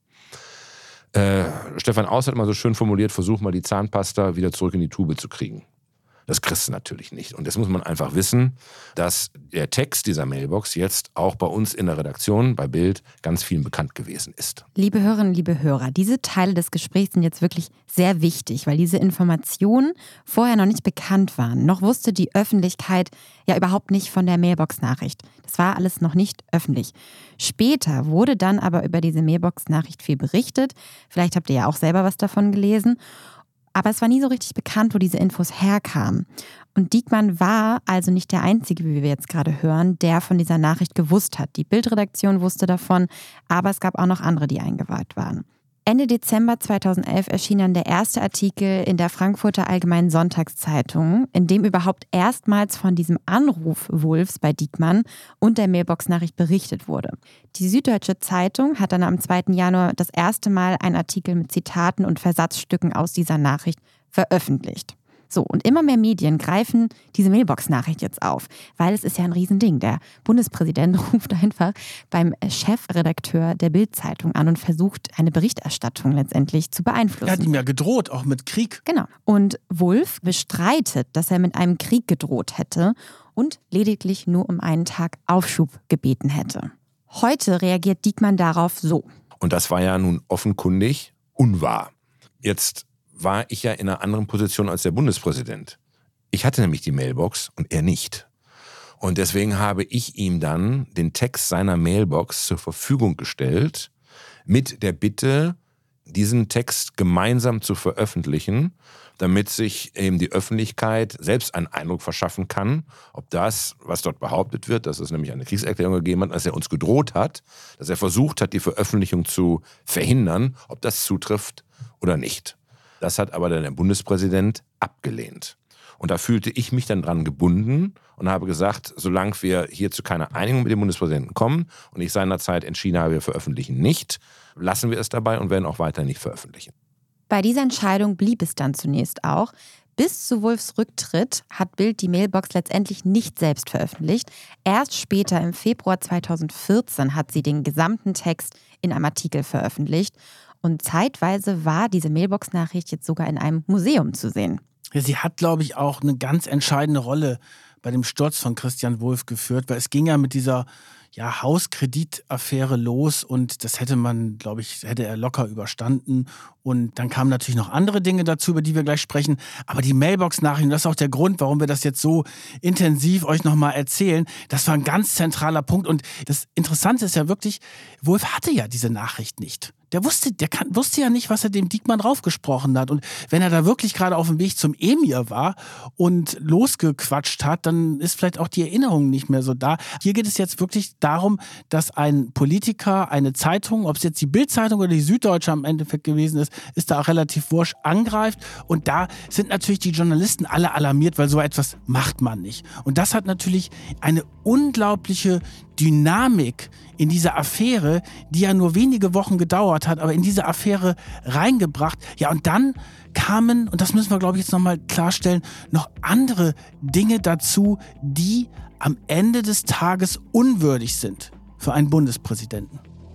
C: Äh, Stefan Aus hat mal so schön formuliert, versuch mal die Zahnpasta wieder zurück in die Tube zu kriegen. Das kriegst du natürlich nicht. Und das muss man einfach wissen, dass der Text dieser Mailbox jetzt auch bei uns in der Redaktion, bei Bild, ganz vielen bekannt gewesen ist.
B: Liebe Hörerinnen, liebe Hörer, diese Teile des Gesprächs sind jetzt wirklich sehr wichtig, weil diese Informationen vorher noch nicht bekannt waren. Noch wusste die Öffentlichkeit ja überhaupt nicht von der Mailbox-Nachricht. Das war alles noch nicht öffentlich. Später wurde dann aber über diese Mailbox-Nachricht viel berichtet. Vielleicht habt ihr ja auch selber was davon gelesen. Aber es war nie so richtig bekannt, wo diese Infos herkamen. Und Diekmann war also nicht der Einzige, wie wir jetzt gerade hören, der von dieser Nachricht gewusst hat. Die Bild-Redaktion wusste davon, aber es gab auch noch andere, die eingeweiht waren. Ende Dezember zweitausendelf erschien dann der erste Artikel in der Frankfurter Allgemeinen Sonntagszeitung, in dem überhaupt erstmals von diesem Anruf Wulffs bei Diekmann und der Mailbox-Nachricht berichtet wurde. Die Süddeutsche Zeitung hat dann am zweiten Januar das erste Mal einen Artikel mit Zitaten und Versatzstücken aus dieser Nachricht veröffentlicht. So, und immer mehr Medien greifen diese Mailbox-Nachricht jetzt auf, weil es ist ja ein Riesending. Der Bundespräsident ruft einfach beim Chefredakteur der Bild-Zeitung an und versucht, eine Berichterstattung letztendlich zu beeinflussen.
A: Er hat ihm ja gedroht, auch mit Krieg.
B: Genau. Und Wulff bestreitet, dass er mit einem Krieg gedroht hätte und lediglich nur um einen Tag Aufschub gebeten hätte. Heute reagiert Diekmann darauf so.
C: Und das war ja nun offenkundig unwahr. Jetzt war ich ja in einer anderen Position als der Bundespräsident. Ich hatte nämlich die Mailbox und er nicht. Und deswegen habe ich ihm dann den Text seiner Mailbox zur Verfügung gestellt mit der Bitte, diesen Text gemeinsam zu veröffentlichen, damit sich eben die Öffentlichkeit selbst einen Eindruck verschaffen kann, ob das, was dort behauptet wird, dass es nämlich eine Kriegserklärung gegeben hat, dass er uns gedroht hat, dass er versucht hat, die Veröffentlichung zu verhindern, ob das zutrifft oder nicht. Das hat aber dann der Bundespräsident abgelehnt. Und da fühlte ich mich dann dran gebunden und habe gesagt, solange wir hier zu keiner Einigung mit dem Bundespräsidenten kommen und ich seinerzeit entschieden habe, wir veröffentlichen nicht, lassen wir es dabei und werden auch weiter nicht veröffentlichen.
B: Bei dieser Entscheidung blieb es dann zunächst auch. Bis zu Wulffs Rücktritt hat Bild die Mailbox letztendlich nicht selbst veröffentlicht. Erst später, im Februar zweitausendvierzehn, hat sie den gesamten Text in einem Artikel veröffentlicht. Und zeitweise war diese Mailbox-Nachricht jetzt sogar in einem Museum zu sehen.
A: Ja, sie hat, glaube ich, auch eine ganz entscheidende Rolle bei dem Sturz von Christian Wulff geführt, weil es ging ja mit dieser ja, Hauskreditaffäre los und das hätte man, glaube ich, hätte er locker überstanden. Und dann kamen natürlich noch andere Dinge dazu, über die wir gleich sprechen. Aber die Mailbox-Nachrichten, das ist auch der Grund, warum wir das jetzt so intensiv euch nochmal erzählen. Das war ein ganz zentraler Punkt. Und das Interessante ist ja wirklich, Wulff hatte ja diese Nachricht nicht. Der wusste, der kann, wusste ja nicht, was er dem Diekmann raufgesprochen hat. Und wenn er da wirklich gerade auf dem Weg zum Emir war und losgequatscht hat, dann ist vielleicht auch die Erinnerung nicht mehr so da. Hier geht es jetzt wirklich darum, dass ein Politiker eine Zeitung, ob es jetzt die Bild-Zeitung oder die Süddeutsche am Endeffekt gewesen ist, ist da auch relativ wurscht, angreift. Und da sind natürlich die Journalisten alle alarmiert, weil so etwas macht man nicht. Und das hat natürlich eine unglaubliche Dynamik in diese Affäre, die ja nur wenige Wochen gedauert hat, aber in diese Affäre reingebracht. Ja, und dann kamen, und das müssen wir, glaube ich, jetzt nochmal klarstellen, noch andere Dinge dazu, die am Ende des Tages unwürdig sind für einen Bundespräsidenten.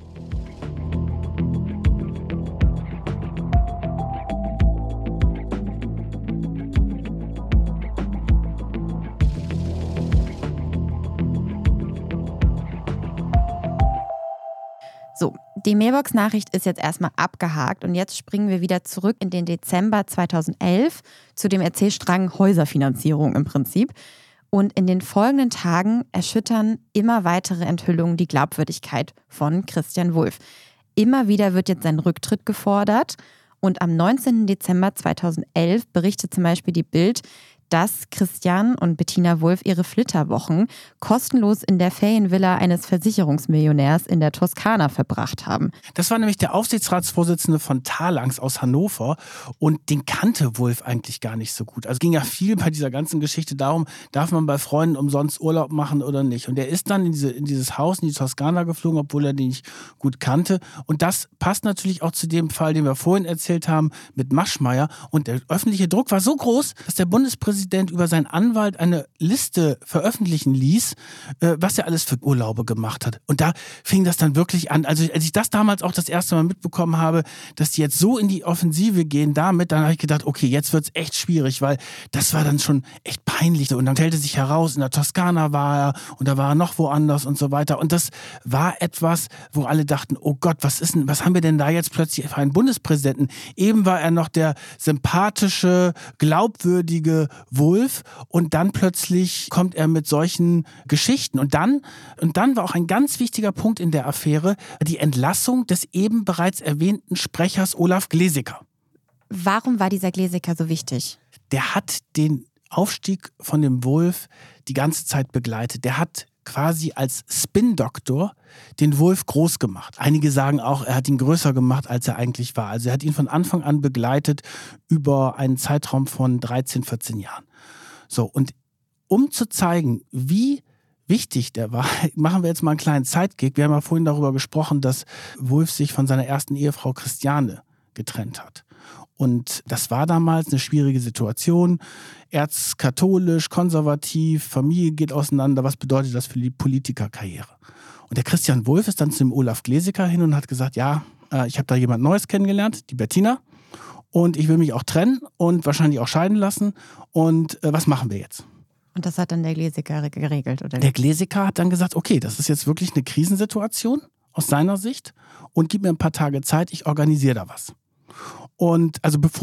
B: So, die Mailbox-Nachricht ist jetzt erstmal abgehakt und jetzt springen wir wieder zurück in den Dezember zweitausendelf zu dem Erzählstrang Häuserfinanzierung im Prinzip. Und in den folgenden Tagen erschüttern immer weitere Enthüllungen die Glaubwürdigkeit von Christian Wulff. Immer wieder wird jetzt sein Rücktritt gefordert und am neunzehnten Dezember zweitausendelf berichtet zum Beispiel die Bild, dass Christian und Bettina Wulff ihre Flitterwochen kostenlos in der Ferienvilla eines Versicherungsmillionärs in der Toskana verbracht haben.
A: Das war nämlich der Aufsichtsratsvorsitzende von Talanx aus Hannover und den kannte Wulff eigentlich gar nicht so gut. Also ging ja viel bei dieser ganzen Geschichte darum, darf man bei Freunden umsonst Urlaub machen oder nicht. Und er ist dann in, diese, in dieses Haus, in die Toskana geflogen, obwohl er den nicht gut kannte. Und das passt natürlich auch zu dem Fall, den wir vorhin erzählt haben mit Maschmeyer. Und der öffentliche Druck war so groß, dass der Bundespräsident über seinen Anwalt eine Liste veröffentlichen ließ, was er alles für Urlaube gemacht hat. Und da fing das dann wirklich an. Also als ich das damals auch das erste Mal mitbekommen habe, dass die jetzt so in die Offensive gehen damit, dann habe ich gedacht, okay, jetzt wird es echt schwierig, weil das war dann schon echt peinlich. Und dann stellte sich heraus, in der Toskana war er und da war er noch woanders und so weiter. Und das war etwas, wo alle dachten, oh Gott, was ist denn, was haben wir denn da jetzt plötzlich für einen Bundespräsidenten? Eben war er noch der sympathische, glaubwürdige Wulff und dann plötzlich kommt er mit solchen Geschichten. Und dann, und dann war auch ein ganz wichtiger Punkt in der Affäre die Entlassung des eben bereits erwähnten Sprechers Olaf Glesecker.
B: Warum war dieser Glesecker so wichtig?
A: Der hat den Aufstieg von dem Wulff die ganze Zeit begleitet. Der hat quasi als Spin-Doktor den Wulff groß gemacht. Einige sagen auch, er hat ihn größer gemacht, als er eigentlich war. Also er hat ihn von Anfang an begleitet über einen Zeitraum von dreizehn, vierzehn Jahren. So, und um zu zeigen, wie wichtig der war, machen wir jetzt mal einen kleinen Sidekick. Wir haben ja vorhin darüber gesprochen, dass Wulff sich von seiner ersten Ehefrau Christiane getrennt hat. Und das war damals eine schwierige Situation. Erzkatholisch, konservativ, Familie geht auseinander. Was bedeutet das für die Politikerkarriere? Und der Christian Wulff ist dann zu dem Olaf Glesecker hin und hat gesagt, ja, ich habe da jemand Neues kennengelernt, die Bettina. Und ich will mich auch trennen und wahrscheinlich auch scheiden lassen. Und äh, was machen wir jetzt?
B: Und das hat dann der Glesecker geregelt, oder?
A: Der Glesecker hat dann gesagt, okay, das ist jetzt wirklich eine Krisensituation aus seiner Sicht und gib mir ein paar Tage Zeit, ich organisiere da was. Und also bevor er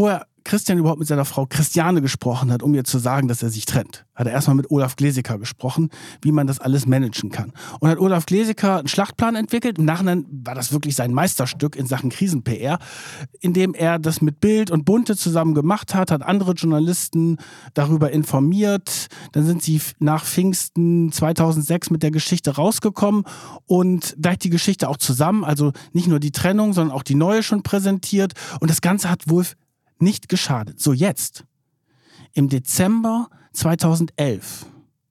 A: Christian überhaupt mit seiner Frau Christiane gesprochen hat, um ihr zu sagen, dass er sich trennt, hat er erstmal mit Olaf Glesecker gesprochen, wie man das alles managen kann. Und hat Olaf Glesecker einen Schlachtplan entwickelt. Im Nachhinein war das wirklich sein Meisterstück in Sachen Krisen-P R, indem er das mit Bild und Bunte zusammen gemacht hat, hat andere Journalisten darüber informiert. Dann sind sie nach Pfingsten zweitausendsechs mit der Geschichte rausgekommen und gleich die Geschichte auch zusammen, also nicht nur die Trennung, sondern auch die neue schon präsentiert. Und das Ganze hat Wulff nicht geschadet. So, jetzt, im Dezember zweitausendelf,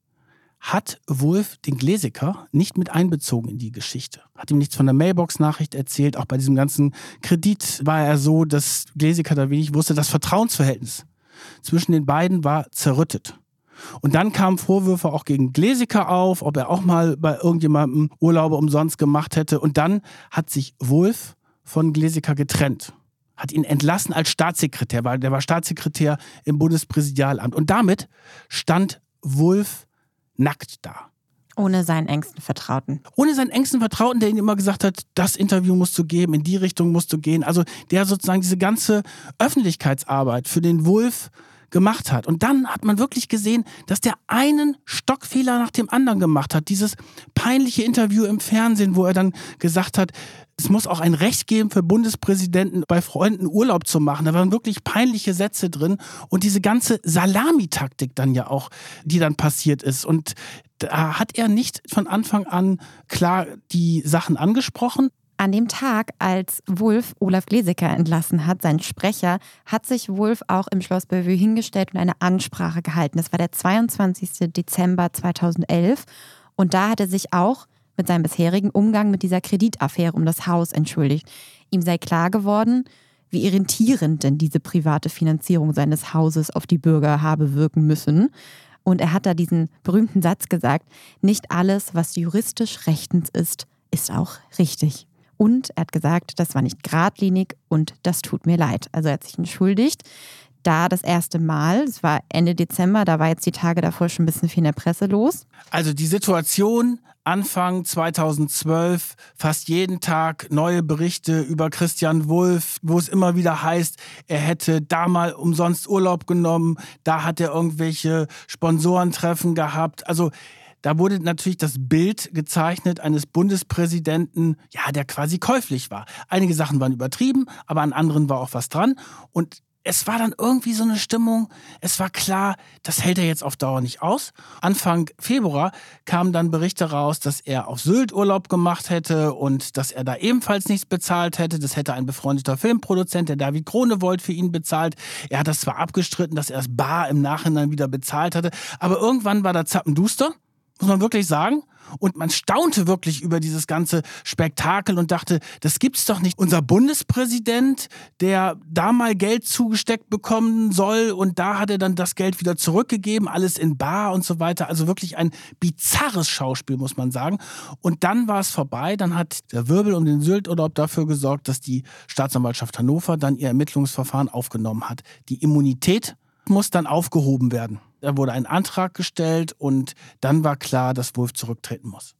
A: hat Wulff den Glesecker nicht mit einbezogen in die Geschichte. Hat ihm nichts von der Mailbox-Nachricht erzählt. Auch bei diesem ganzen Kredit war er so, dass Glesecker da wenig wusste. Das Vertrauensverhältnis zwischen den beiden war zerrüttet. Und dann kamen Vorwürfe auch gegen Glesecker auf, ob er auch mal bei irgendjemandem Urlaube umsonst gemacht hätte. Und dann hat sich Wulff von Glesecker getrennt. Hat ihn entlassen als Staatssekretär, weil der war Staatssekretär im Bundespräsidialamt. Und damit stand Wulff nackt da.
B: Ohne seinen engsten Vertrauten.
A: Ohne seinen engsten Vertrauten, der ihm immer gesagt hat, das Interview musst du geben, in die Richtung musst du gehen. Also der sozusagen diese ganze Öffentlichkeitsarbeit für den Wulff gemacht hat. Und dann hat man wirklich gesehen, dass der einen Stockfehler nach dem anderen gemacht hat. Dieses peinliche Interview im Fernsehen, wo er dann gesagt hat, es muss auch ein Recht geben für Bundespräsidenten, bei Freunden Urlaub zu machen. Da waren wirklich peinliche Sätze drin. Und diese ganze Salamitaktik dann ja auch, die dann passiert ist. Und da hat er nicht von Anfang an klar die Sachen angesprochen.
B: An dem Tag, als Wulff Olaf Glesecker entlassen hat, sein Sprecher, hat sich Wulff auch im Schloss Bellevue hingestellt und eine Ansprache gehalten. Das war der zweiundzwanzigsten Dezember zweitausendelf. Und da hat er sich auch mit seinem bisherigen Umgang mit dieser Kreditaffäre um das Haus entschuldigt. Ihm sei klar geworden, wie irritierend denn diese private Finanzierung seines Hauses auf die Bürger habe wirken müssen. Und er hat da diesen berühmten Satz gesagt, nicht alles, was juristisch rechtens ist, ist auch richtig. Und er hat gesagt, das war nicht geradlinig und das tut mir leid. Also er hat sich entschuldigt. Da das erste Mal, es war Ende Dezember, da war jetzt die Tage davor schon ein bisschen viel in der Presse los.
A: Also die Situation Anfang zweitausendzwölf, fast jeden Tag neue Berichte über Christian Wulff, wo es immer wieder heißt, er hätte da mal umsonst Urlaub genommen, da hat er irgendwelche Sponsorentreffen gehabt. Also da wurde natürlich das Bild gezeichnet eines Bundespräsidenten, ja, der quasi käuflich war. Einige Sachen waren übertrieben, aber an anderen war auch was dran. Und es war dann irgendwie so eine Stimmung, es war klar, das hält er jetzt auf Dauer nicht aus. Anfang Februar kamen dann Berichte raus, dass er auf Sylt Urlaub gemacht hätte und dass er da ebenfalls nichts bezahlt hätte. Das hätte ein befreundeter Filmproduzent, der David Groenewold, für ihn bezahlt. Er hat das zwar abgestritten, dass er es bar im Nachhinein wieder bezahlt hatte, aber irgendwann war da zappenduster, muss man wirklich sagen. Und man staunte wirklich über dieses ganze Spektakel und dachte, das gibt's doch nicht. Unser Bundespräsident, der da mal Geld zugesteckt bekommen soll und da hat er dann das Geld wieder zurückgegeben, alles in bar und so weiter. Also wirklich ein bizarres Schauspiel, muss man sagen. Und dann war es vorbei. Dann hat der Wirbel um den Sylturlaub dafür gesorgt, dass die Staatsanwaltschaft Hannover dann ihr Ermittlungsverfahren aufgenommen hat. Die Immunität muss dann aufgehoben werden. Da wurde ein Antrag gestellt und dann war klar, dass Wulff zurücktreten muss.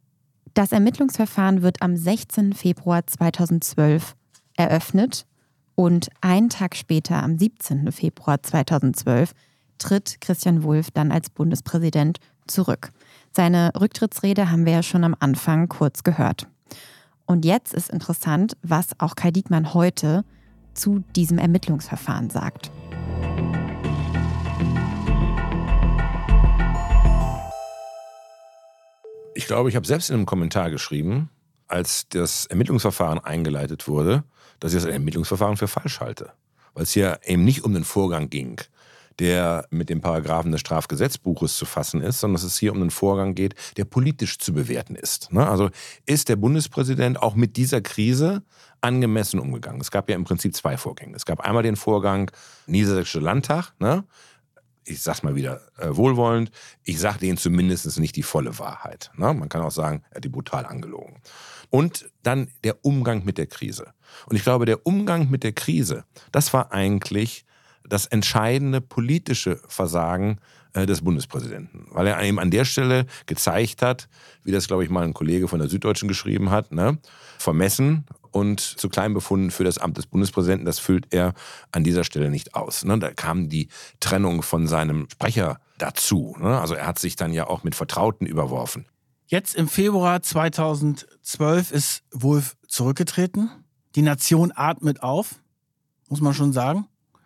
B: Das Ermittlungsverfahren wird am sechzehnten Februar zweitausendzwölf eröffnet und einen Tag später, am siebzehnten Februar zweitausendzwölf, tritt Christian Wulff dann als Bundespräsident zurück. Seine Rücktrittsrede haben wir ja schon am Anfang kurz gehört. Und jetzt ist interessant, was auch Kai Diekmann heute zu diesem Ermittlungsverfahren sagt.
C: Ich glaube, ich habe selbst in einem Kommentar geschrieben, als das Ermittlungsverfahren eingeleitet wurde, dass ich das ein Ermittlungsverfahren für falsch halte. Weil es hier eben nicht um den Vorgang ging, der mit den Paragraphen des Strafgesetzbuches zu fassen ist, sondern dass es hier um den Vorgang geht, der politisch zu bewerten ist. Also ist der Bundespräsident auch mit dieser Krise angemessen umgegangen? Es gab ja im Prinzip zwei Vorgänge. Es gab einmal den Vorgang Niedersächsischer Landtag, ne? Ich sag's mal wieder äh, wohlwollend, ich sage denen zumindest nicht die volle Wahrheit. Ne? Man kann auch sagen, er hat die brutal angelogen. Und dann der Umgang mit der Krise. Und ich glaube, der Umgang mit der Krise, das war eigentlich das entscheidende politische Versagen äh, des Bundespräsidenten. Weil er eben an der Stelle gezeigt hat, wie das, glaube ich, mal ein Kollege von der Süddeutschen geschrieben hat, ne? Vermessen und zu klein befunden für das Amt des Bundespräsidenten. Das füllt er an dieser Stelle nicht aus. Ne? Da kam die Trennung von seinem Sprecher dazu. Ne? Also er hat sich dann ja auch mit Vertrauten überworfen.
A: Jetzt im Februar zweitausendzwölf ist Wulff zurückgetreten. Die Nation atmet auf, muss man schon sagen.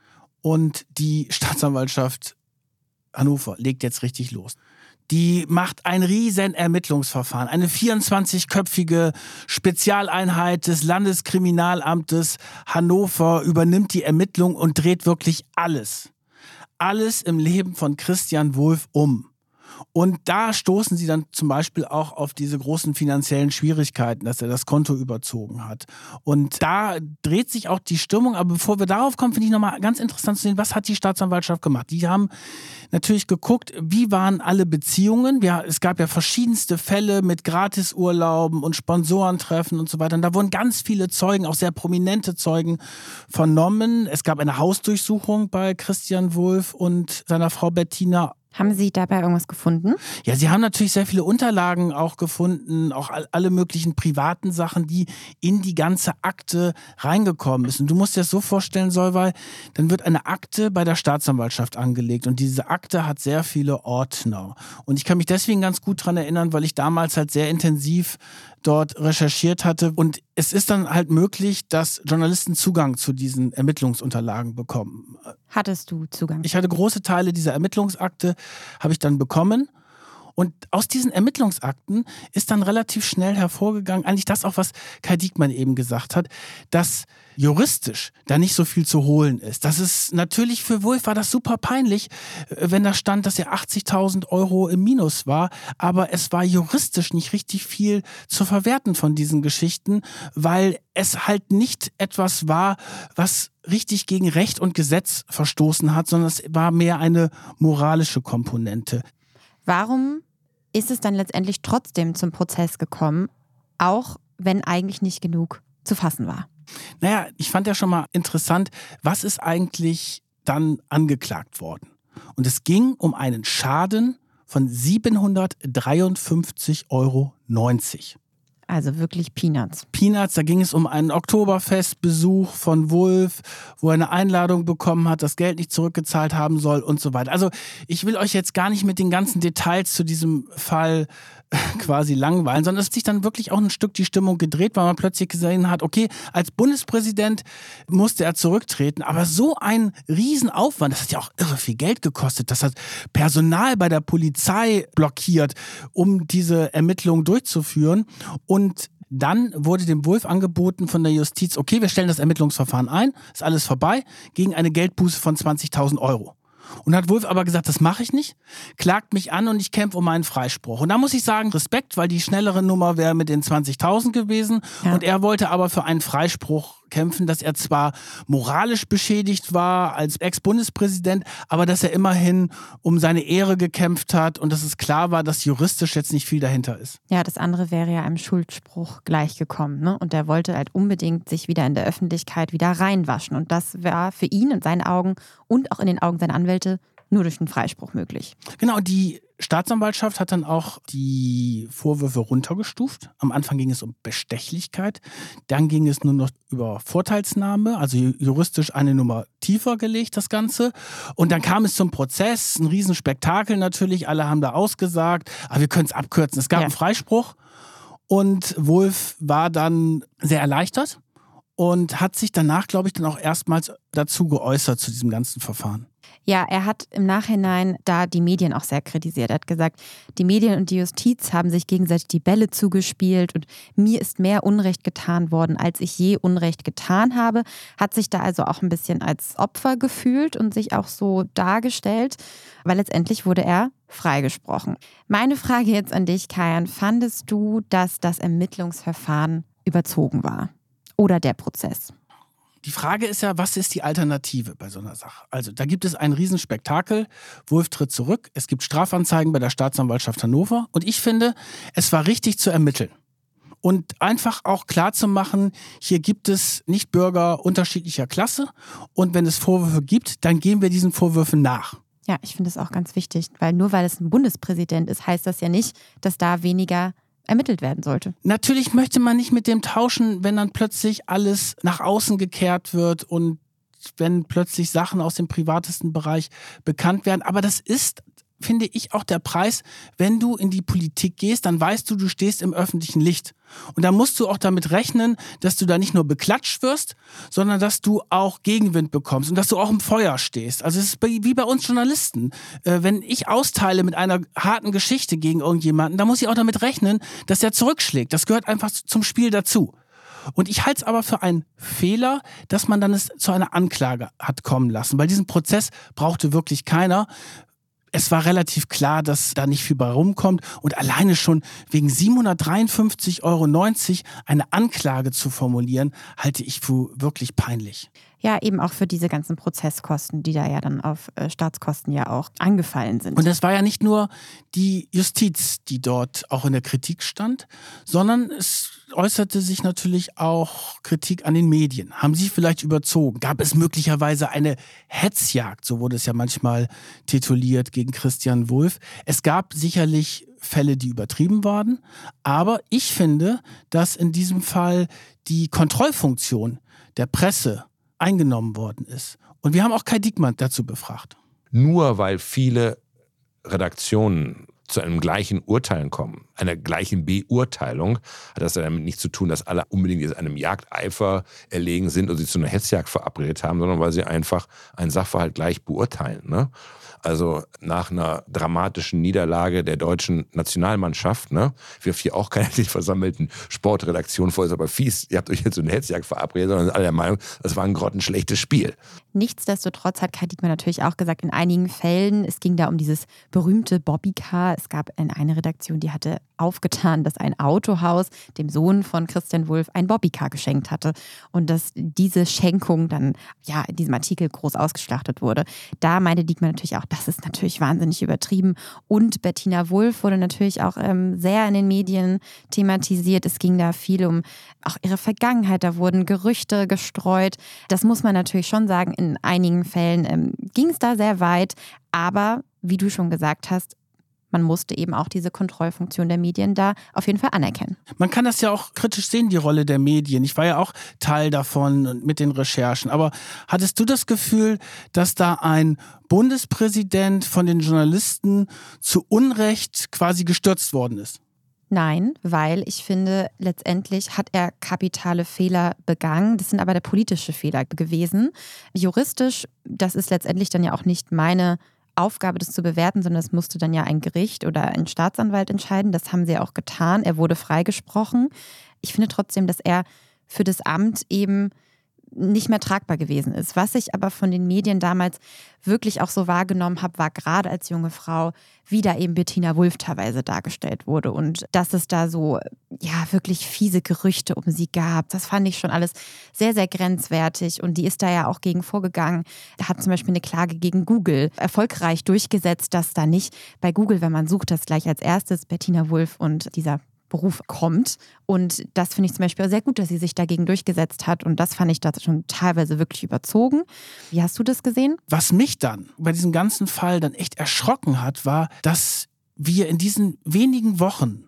A: Und die Staatsanwaltschaft Hannover legt jetzt richtig los. Die macht ein riesen Ermittlungsverfahren. Eine vierundzwanzigköpfige Spezialeinheit des Landeskriminalamtes Hannover übernimmt die Ermittlung und dreht wirklich alles. Alles im Leben von Christian Wulff um. Und da stoßen sie dann zum Beispiel auch auf diese großen finanziellen Schwierigkeiten, dass er das Konto überzogen hat. Und da dreht sich auch die Stimmung. Aber bevor wir darauf kommen, finde ich nochmal ganz interessant zu sehen, was hat die Staatsanwaltschaft gemacht? Die haben natürlich geguckt, wie waren alle Beziehungen. Ja, es gab ja verschiedenste Fälle mit Gratisurlauben und Sponsorentreffen und so weiter. Und da wurden ganz viele Zeugen, auch sehr prominente Zeugen, vernommen. Es gab eine Hausdurchsuchung bei Christian Wulff und seiner Frau Bettina.
B: Haben Sie dabei irgendwas gefunden?
A: Ja, sie haben natürlich sehr viele Unterlagen auch gefunden, auch alle möglichen privaten Sachen, die in die ganze Akte reingekommen sind. Und du musst dir das so vorstellen, Solveig, dann wird eine Akte bei der Staatsanwaltschaft angelegt und diese Akte hat sehr viele Ordner. Und ich kann mich deswegen ganz gut daran erinnern, weil ich damals halt sehr intensiv dort recherchiert hatte. Und es ist dann halt möglich, dass Journalisten Zugang zu diesen Ermittlungsunterlagen bekommen.
B: Hattest du Zugang?
A: Ich hatte große Teile dieser Ermittlungsakte, habe ich dann bekommen. Und aus diesen Ermittlungsakten ist dann relativ schnell hervorgegangen, eigentlich das auch, was Kai Diekmann eben gesagt hat, dass juristisch da nicht so viel zu holen ist. Das ist natürlich für Wulff war das super peinlich, wenn da stand, dass er achtzigtausend Euro im Minus war, aber es war juristisch nicht richtig viel zu verwerten von diesen Geschichten, weil es halt nicht etwas war, was richtig gegen Recht und Gesetz verstoßen hat, sondern es war mehr eine moralische Komponente.
B: Warum ist es dann letztendlich trotzdem zum Prozess gekommen, auch wenn eigentlich nicht genug zu fassen war?
A: Naja, ich fand ja schon mal interessant, was ist eigentlich dann angeklagt worden? Und es ging um einen Schaden von siebenhundertdreiundfünfzig Euro neunzig.
B: Also wirklich Peanuts.
A: Peanuts, da ging es um einen Oktoberfestbesuch von Wulff, wo er eine Einladung bekommen hat, das Geld nicht zurückgezahlt haben soll und so weiter. Also ich will euch jetzt gar nicht mit den ganzen Details zu diesem Fall quasi langweilen, sondern es hat sich dann wirklich auch ein Stück die Stimmung gedreht, weil man plötzlich gesehen hat, okay, als Bundespräsident musste er zurücktreten, aber so ein Riesenaufwand, das hat ja auch irre viel Geld gekostet, das hat Personal bei der Polizei blockiert, um diese Ermittlungen durchzuführen. Und dann wurde dem Wulff angeboten von der Justiz, okay, wir stellen das Ermittlungsverfahren ein, ist alles vorbei, gegen eine Geldbuße von zwanzigtausend Euro. Und hat Wulff aber gesagt, das mache ich nicht, klagt mich an und ich kämpfe um einen Freispruch. Und da muss ich sagen, Respekt, weil die schnellere Nummer wäre mit den zwanzigtausend gewesen. Ja. Und er wollte aber für einen Freispruch kämpfen, dass er zwar moralisch beschädigt war als Ex-Bundespräsident, aber dass er immerhin um seine Ehre gekämpft hat und dass es klar war, dass juristisch jetzt nicht viel dahinter ist.
B: Ja, das andere wäre ja einem Schuldspruch gleichgekommen, ne? Und er wollte halt unbedingt sich wieder in der Öffentlichkeit wieder reinwaschen. Und das war für ihn in seinen Augen und auch in den Augen seiner Anwälte nur durch einen Freispruch möglich.
A: Genau, die Staatsanwaltschaft hat dann auch die Vorwürfe runtergestuft. Am Anfang ging es um Bestechlichkeit, dann ging es nur noch über Vorteilsnahme, also juristisch eine Nummer tiefer gelegt, das Ganze. Und dann kam es zum Prozess, ein Riesenspektakel natürlich, alle haben da ausgesagt, aber wir können es abkürzen. Es gab ja einen Freispruch und Wulff war dann sehr erleichtert und hat sich danach, glaube ich, dann auch erstmals dazu geäußert zu diesem ganzen Verfahren.
B: Ja, er hat im Nachhinein da die Medien auch sehr kritisiert. Er hat gesagt, die Medien und die Justiz haben sich gegenseitig die Bälle zugespielt und mir ist mehr Unrecht getan worden, als ich je Unrecht getan habe. Hat sich da also auch ein bisschen als Opfer gefühlt und sich auch so dargestellt, weil letztendlich wurde er freigesprochen. Meine Frage jetzt an dich, Kajan, fandest du, dass das Ermittlungsverfahren überzogen war oder der Prozess?
A: Die Frage ist ja, was ist die Alternative bei so einer Sache? Also da gibt es ein Riesenspektakel, Wulff tritt zurück, es gibt Strafanzeigen bei der Staatsanwaltschaft Hannover und ich finde, es war richtig zu ermitteln. Und einfach auch klar zu machen, hier gibt es nicht Bürger unterschiedlicher Klasse und wenn es Vorwürfe gibt, dann gehen wir diesen Vorwürfen nach.
B: Ja, ich finde das auch ganz wichtig, weil nur weil es ein Bundespräsident ist, heißt das ja nicht, dass da weniger ermittelt werden sollte.
A: Natürlich möchte man nicht mit dem tauschen, wenn dann plötzlich alles nach außen gekehrt wird und wenn plötzlich Sachen aus dem privatesten Bereich bekannt werden. Aber das ist, finde ich, auch der Preis, wenn du in die Politik gehst, dann weißt du, du stehst im öffentlichen Licht. Und da musst du auch damit rechnen, dass du da nicht nur beklatscht wirst, sondern dass du auch Gegenwind bekommst und dass du auch im Feuer stehst. Also es ist wie bei uns Journalisten. Äh, wenn ich austeile mit einer harten Geschichte gegen irgendjemanden, dann muss ich auch damit rechnen, dass der zurückschlägt. Das gehört einfach zum Spiel dazu. Und ich halte es aber für einen Fehler, dass man dann es zu einer Anklage hat kommen lassen. Weil diesen Prozess brauchte wirklich keiner. Es war relativ klar, dass da nicht viel bei rumkommt. Und alleine schon wegen siebenhundertdreiundfünfzig Euro neunzig eine Anklage zu formulieren, halte ich für wirklich peinlich.
B: Ja, eben auch für diese ganzen Prozesskosten, die da ja dann auf äh, Staatskosten ja auch angefallen sind.
A: Und es war ja nicht nur die Justiz, die dort auch in der Kritik stand, sondern es äußerte sich natürlich auch Kritik an den Medien. Haben sie vielleicht überzogen? Gab es möglicherweise eine Hetzjagd, so wurde es ja manchmal tituliert, gegen Christian Wulff? Es gab sicherlich Fälle, die übertrieben waren, aber ich finde, dass in diesem Fall die Kontrollfunktion der Presse eingenommen worden ist. Und wir haben auch Kai Diekmann dazu befragt.
C: Nur weil viele Redaktionen zu einem gleichen Urteilen kommen, einer gleichen Beurteilung, hat das ja damit nichts zu tun, dass alle unbedingt jetzt einem Jagdeifer erlegen sind und sich zu einer Hetzjagd verabredet haben, sondern weil sie einfach einen Sachverhalt gleich beurteilen. Ne? Also nach einer dramatischen Niederlage der deutschen Nationalmannschaft, ne, wirft hier auch keiner den versammelten Sportredaktionen vor, ist aber fies, ihr habt euch jetzt zu einer Hetzjagd verabredet, sondern sind alle der Meinung, das war ein grottenschlechtes Spiel.
B: Nichtsdestotrotz hat Kai Diekmann natürlich auch gesagt, in einigen Fällen, es ging da um dieses berühmte Bobbycar. Es gab eine Redaktion, die hatte aufgetan, dass ein Autohaus dem Sohn von Christian Wulff ein Bobbycar geschenkt hatte und dass diese Schenkung dann ja in diesem Artikel groß ausgeschlachtet wurde. Da meinte Diekmann natürlich auch, das ist natürlich wahnsinnig übertrieben. Und Bettina Wulff wurde natürlich auch ähm, sehr in den Medien thematisiert. Es ging da viel um auch ihre Vergangenheit. Da wurden Gerüchte gestreut. Das muss man natürlich schon sagen, in einigen Fällen ähm, ging es da sehr weit. Aber wie du schon gesagt hast, man musste eben auch diese Kontrollfunktion der Medien da auf jeden Fall anerkennen.
A: Man kann das ja auch kritisch sehen, die Rolle der Medien. Ich war ja auch Teil davon und mit den Recherchen. Aber hattest du das Gefühl, dass da ein Bundespräsident von den Journalisten zu Unrecht quasi gestürzt worden ist?
B: Nein, weil ich finde, letztendlich hat er kapitale Fehler begangen. Das sind aber der politische Fehler gewesen. Juristisch, das ist letztendlich dann ja auch nicht meine Aufgabe, das zu bewerten, sondern es musste dann ja ein Gericht oder ein Staatsanwalt entscheiden. Das haben sie ja auch getan. Er wurde freigesprochen. Ich finde trotzdem, dass er für das Amt eben nicht mehr tragbar gewesen ist. Was ich aber von den Medien damals wirklich auch so wahrgenommen habe, war gerade als junge Frau, wie da eben Bettina Wulff teilweise dargestellt wurde und dass es da so, ja, wirklich fiese Gerüchte um sie gab. Das fand ich schon alles sehr, sehr grenzwertig und die ist da ja auch gegen vorgegangen. Da hat zum Beispiel eine Klage gegen Google erfolgreich durchgesetzt, dass da nicht bei Google, wenn man sucht, dass gleich als erstes Bettina Wulff und dieser Beruf kommt. Und das finde ich zum Beispiel sehr gut, dass sie sich dagegen durchgesetzt hat. Und das fand ich da schon teilweise wirklich überzogen. Wie hast du das gesehen?
A: Was mich dann bei diesem ganzen Fall dann echt erschrocken hat, war, dass wir in diesen wenigen Wochen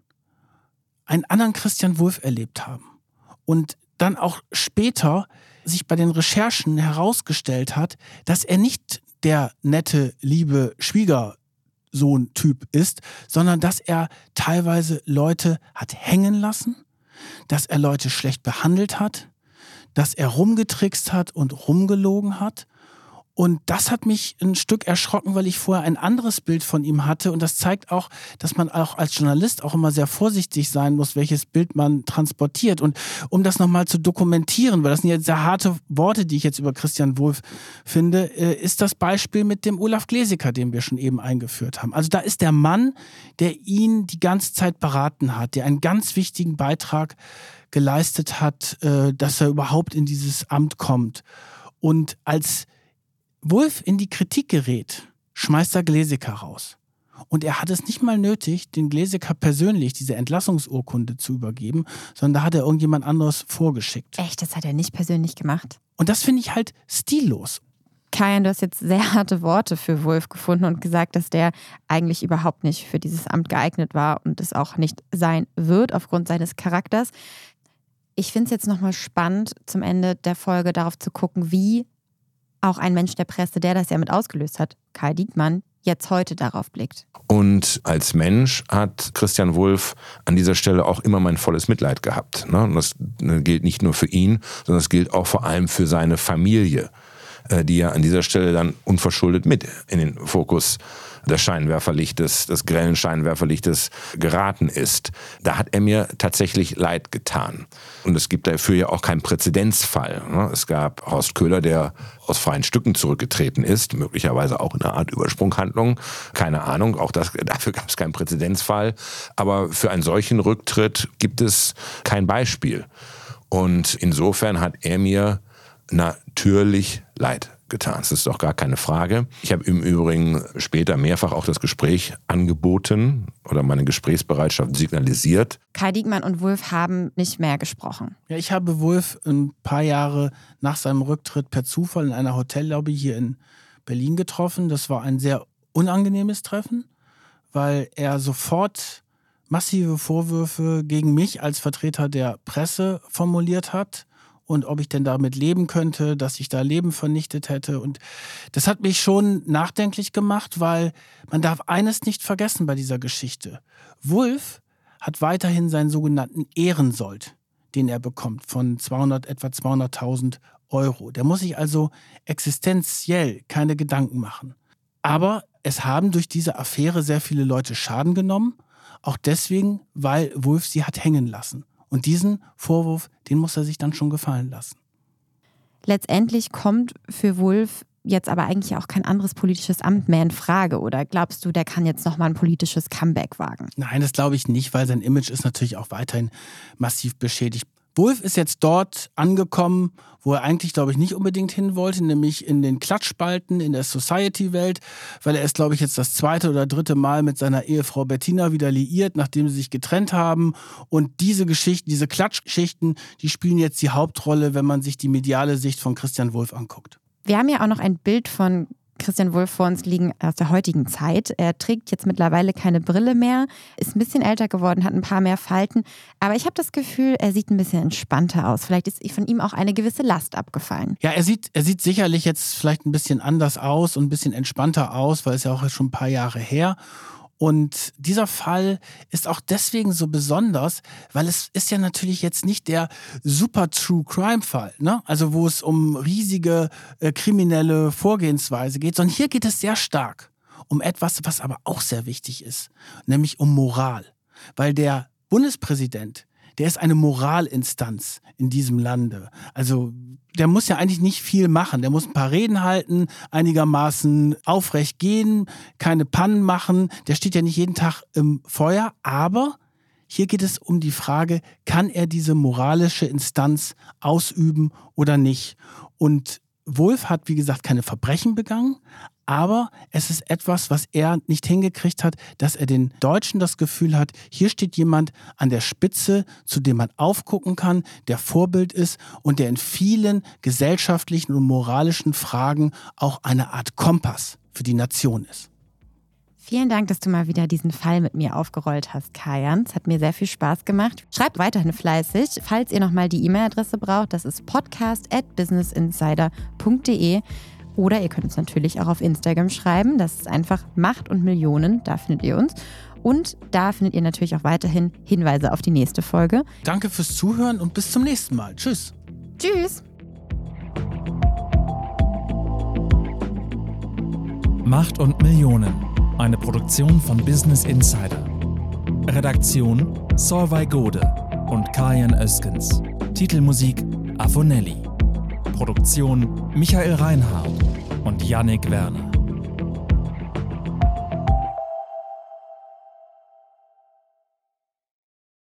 A: einen anderen Christian Wulff erlebt haben. Und dann auch später sich bei den Recherchen herausgestellt hat, dass er nicht der nette, liebe Schwieger so ein Typ ist, sondern dass er teilweise Leute hat hängen lassen, dass er Leute schlecht behandelt hat, dass er rumgetrickst hat und rumgelogen hat. Und das hat mich ein Stück erschrocken, weil ich vorher ein anderes Bild von ihm hatte. Und das zeigt auch, dass man auch als Journalist auch immer sehr vorsichtig sein muss, welches Bild man transportiert. Und um das nochmal zu dokumentieren, weil das sind jetzt sehr harte Worte, die ich jetzt über Christian Wulff finde, ist das Beispiel mit dem Olaf Glesecker, den wir schon eben eingeführt haben. Also da ist der Mann, der ihn die ganze Zeit beraten hat, der einen ganz wichtigen Beitrag geleistet hat, dass er überhaupt in dieses Amt kommt. Und als Wulff in die Kritik gerät, schmeißt er Glesecker raus. Und er hat es nicht mal nötig, den Glesecker persönlich diese Entlassungsurkunde zu übergeben, sondern da hat er irgendjemand anderes vorgeschickt.
B: Echt, das hat er nicht persönlich gemacht?
A: Und das finde ich halt stillos.
B: Kajan, du hast jetzt sehr harte Worte für Wulff gefunden und gesagt, dass der eigentlich überhaupt nicht für dieses Amt geeignet war und es auch nicht sein wird aufgrund seines Charakters. Ich finde es jetzt nochmal spannend, zum Ende der Folge darauf zu gucken, wie auch ein Mensch der Presse, der das ja mit ausgelöst hat, Kai Diekmann, jetzt heute darauf blickt.
C: Und als Mensch hat Christian Wulff an dieser Stelle auch immer mein volles Mitleid gehabt. Und das gilt nicht nur für ihn, sondern das gilt auch vor allem für seine Familie, die ja an dieser Stelle dann unverschuldet mit in den Fokus des Scheinwerferlichtes, des grellen Scheinwerferlichtes geraten ist. Da hat er mir tatsächlich leid getan. Und es gibt dafür ja auch keinen Präzedenzfall. Es gab Horst Köhler, der aus freien Stücken zurückgetreten ist, möglicherweise auch in einer Art Übersprunghandlung. Keine Ahnung, auch das, dafür gab es keinen Präzedenzfall. Aber für einen solchen Rücktritt gibt es kein Beispiel. Und insofern hat er mir natürlich leid getan. Das ist doch gar keine Frage. Ich habe im Übrigen später mehrfach auch das Gespräch angeboten oder meine Gesprächsbereitschaft signalisiert.
B: Kai Diekmann und Wulff haben nicht mehr gesprochen.
A: Ja, ich habe Wulff ein paar Jahre nach seinem Rücktritt per Zufall in einer Hotellobby hier in Berlin getroffen. Das war ein sehr unangenehmes Treffen, weil er sofort massive Vorwürfe gegen mich als Vertreter der Presse formuliert hat. Und ob ich denn damit leben könnte, dass ich da Leben vernichtet hätte. Und das hat mich schon nachdenklich gemacht, weil man darf eines nicht vergessen bei dieser Geschichte. Wulff hat weiterhin seinen sogenannten Ehrensold, den er bekommt, von zweihundert, etwa zweihunderttausend Euro. Der muss sich also existenziell keine Gedanken machen. Aber es haben durch diese Affäre sehr viele Leute Schaden genommen, auch deswegen, weil Wulff sie hat hängen lassen. Und diesen Vorwurf, den muss er sich dann schon gefallen lassen.
B: Letztendlich kommt für Wulff jetzt aber eigentlich auch kein anderes politisches Amt mehr in Frage. Oder glaubst du, der kann jetzt nochmal ein politisches Comeback wagen?
A: Nein, das glaube ich nicht, weil sein Image ist natürlich auch weiterhin massiv beschädigt. Wulff ist jetzt dort angekommen, wo er eigentlich, glaube ich, nicht unbedingt hin wollte, nämlich in den Klatschspalten in der Society-Welt, weil er ist, glaube ich, jetzt das zweite oder dritte Mal mit seiner Ehefrau Bettina wieder liiert, nachdem sie sich getrennt haben. Und diese Geschichten, diese Klatschgeschichten, die spielen jetzt die Hauptrolle, wenn man sich die mediale Sicht von Christian Wulff anguckt.
B: Wir haben ja auch noch ein Bild von Christian Wulff vor uns liegen aus der heutigen Zeit. Er trägt jetzt mittlerweile keine Brille mehr, ist ein bisschen älter geworden, hat ein paar mehr Falten. Aber ich habe das Gefühl, er sieht ein bisschen entspannter aus. Vielleicht ist von ihm auch eine gewisse Last abgefallen.
A: Ja, er sieht, er sieht sicherlich jetzt vielleicht ein bisschen anders aus und ein bisschen entspannter aus, weil es ja auch schon ein paar Jahre her. Und dieser Fall ist auch deswegen so besonders, weil es ist ja natürlich jetzt nicht der super True-Crime-Fall, ne? Also wo es um riesige äh, kriminelle Vorgehensweise geht, sondern hier geht es sehr stark um etwas, was aber auch sehr wichtig ist, nämlich um Moral. Weil der Bundespräsident, der ist eine Moralinstanz in diesem Lande. Also der muss ja eigentlich nicht viel machen. Der muss ein paar Reden halten, einigermaßen aufrecht gehen, keine Pannen machen. Der steht ja nicht jeden Tag im Feuer. Aber hier geht es um die Frage, kann er diese moralische Instanz ausüben oder nicht? Und Wulff hat, wie gesagt, keine Verbrechen begangen, aber es ist etwas, was er nicht hingekriegt hat, dass er den Deutschen das Gefühl hat, hier steht jemand an der Spitze, zu dem man aufgucken kann, der Vorbild ist und der in vielen gesellschaftlichen und moralischen Fragen auch eine Art Kompass für die Nation ist.
B: Vielen Dank, dass du mal wieder diesen Fall mit mir aufgerollt hast, Kajan. Es hat mir sehr viel Spaß gemacht. Schreibt weiterhin fleißig. Falls ihr nochmal die E-Mail-Adresse braucht, das ist podcast at businessinsider punkt de. Oder ihr könnt uns natürlich auch auf Instagram schreiben. Das ist einfach Macht und Millionen. Da findet ihr uns. Und da findet ihr natürlich auch weiterhin Hinweise auf die nächste Folge.
A: Danke fürs Zuhören und bis zum nächsten Mal. Tschüss.
B: Tschüss.
D: Macht und Millionen. Eine Produktion von Business Insider. Redaktion Solveig Gode und Kajan Özgens. Titelmusik Afonelli. Produktion Michael Reinhardt und Yannick Werner.